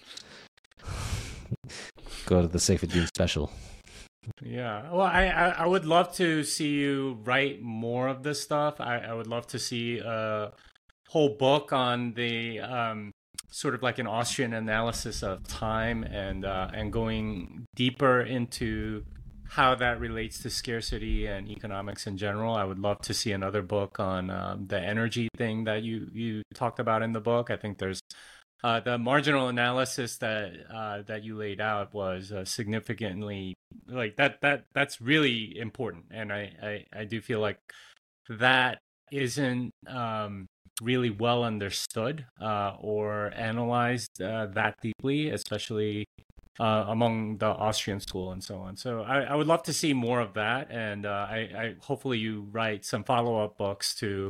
go to the Saifuddin special. Yeah, well, I, I, I would love to see you write more of this stuff. I, I would love to see a whole book on the um, sort of like an Austrian analysis of time and uh, and going deeper into how that relates to scarcity and economics in general. I would love to see another book on um, the energy thing that you you talked about in the book. I think there's uh, the marginal analysis that uh, that you laid out was uh, significantly like that that that's really important, and I I, I do feel like that isn't um, really well understood uh, or analyzed uh, that deeply, especially uh, among the Austrian school and so on. So I, I would love to see more of that, and uh, I, I hopefully you write some follow-up books to,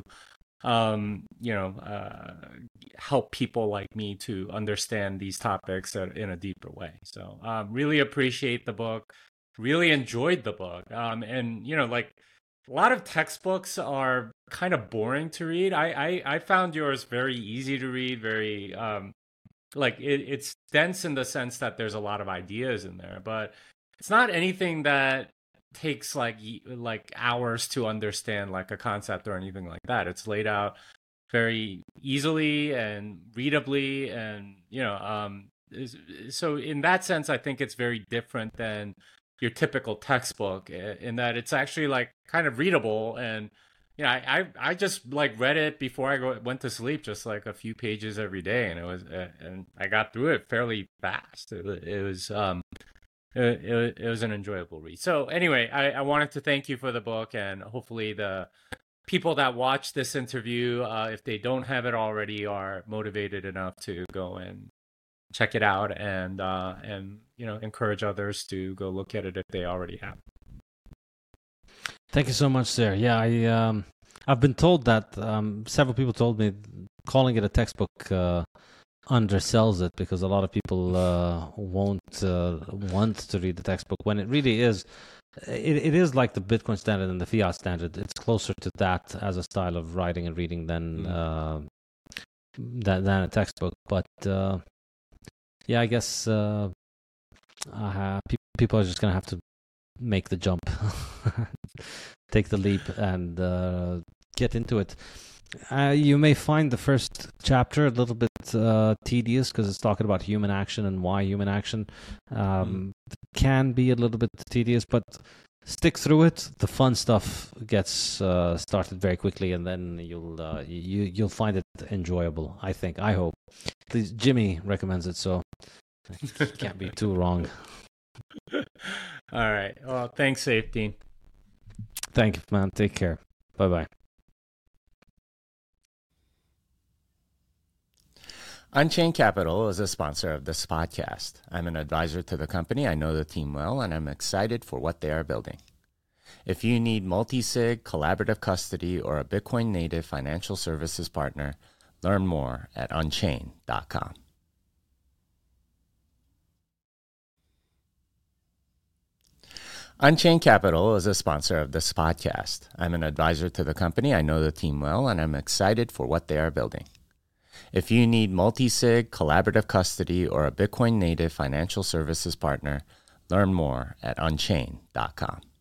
um, you know, uh, help people like me to understand these topics in a deeper way. So um, really appreciate the book, really enjoyed the book, um, and you know, like. A lot of textbooks are kind of boring to read. I, I, I found yours very easy to read, very um, like it, it's dense in the sense that there's a lot of ideas in there, but it's not anything that takes like like hours to understand, like a concept or anything like that. It's laid out very easily and readably, and you know, um, so in that sense, I think it's very different than your typical textbook in that it's actually like kind of readable. And you know, I, I, I just like read it before I go, went to sleep, just like a few pages every day. And it was, uh, and I got through it fairly fast. It, it was, um, it, it, it was an enjoyable read. So anyway, I, I wanted to thank you for the book, and hopefully the people that watch this interview, uh, if they don't have it already, are motivated enough to go and check it out, and uh, and you know, encourage others to go look at it if they already have. Thank you so much, sir. Yeah, I um, I've been told that um, several people told me calling it a textbook uh, undersells it, because a lot of people uh, won't uh, want to read the textbook when it really is. It it is like the Bitcoin standard and the fiat standard. It's closer to that as a style of writing and reading than mm. uh, than, than a textbook, but. Uh, Yeah, I guess uh, uh, pe- people are just going to have to make the jump, take the leap, and uh, get into it. Uh, you may find the first chapter a little bit uh, tedious, because it's talking about human action and why human action um, mm. can be a little bit tedious, but stick through it. The fun stuff gets uh, started very quickly, and then you'll uh, you you'll find it enjoyable. I think. I hope. At least Jimmy recommends it, so it can't be too wrong. All right. Well, thanks, Saifedean. Thank you, man. Take care. Bye bye. Unchained Capital is a sponsor of this podcast. I'm an advisor to the company. I know the team well, and I'm excited for what they are building. If you need multi-sig, collaborative custody, or a Bitcoin native financial services partner, learn more at unchained dot com. Unchained Capital is a sponsor of this podcast. I'm an advisor to the company. I know the team well, and I'm excited for what they are building. If you need multi-sig, collaborative custody, or a Bitcoin native financial services partner, learn more at unchained dot com.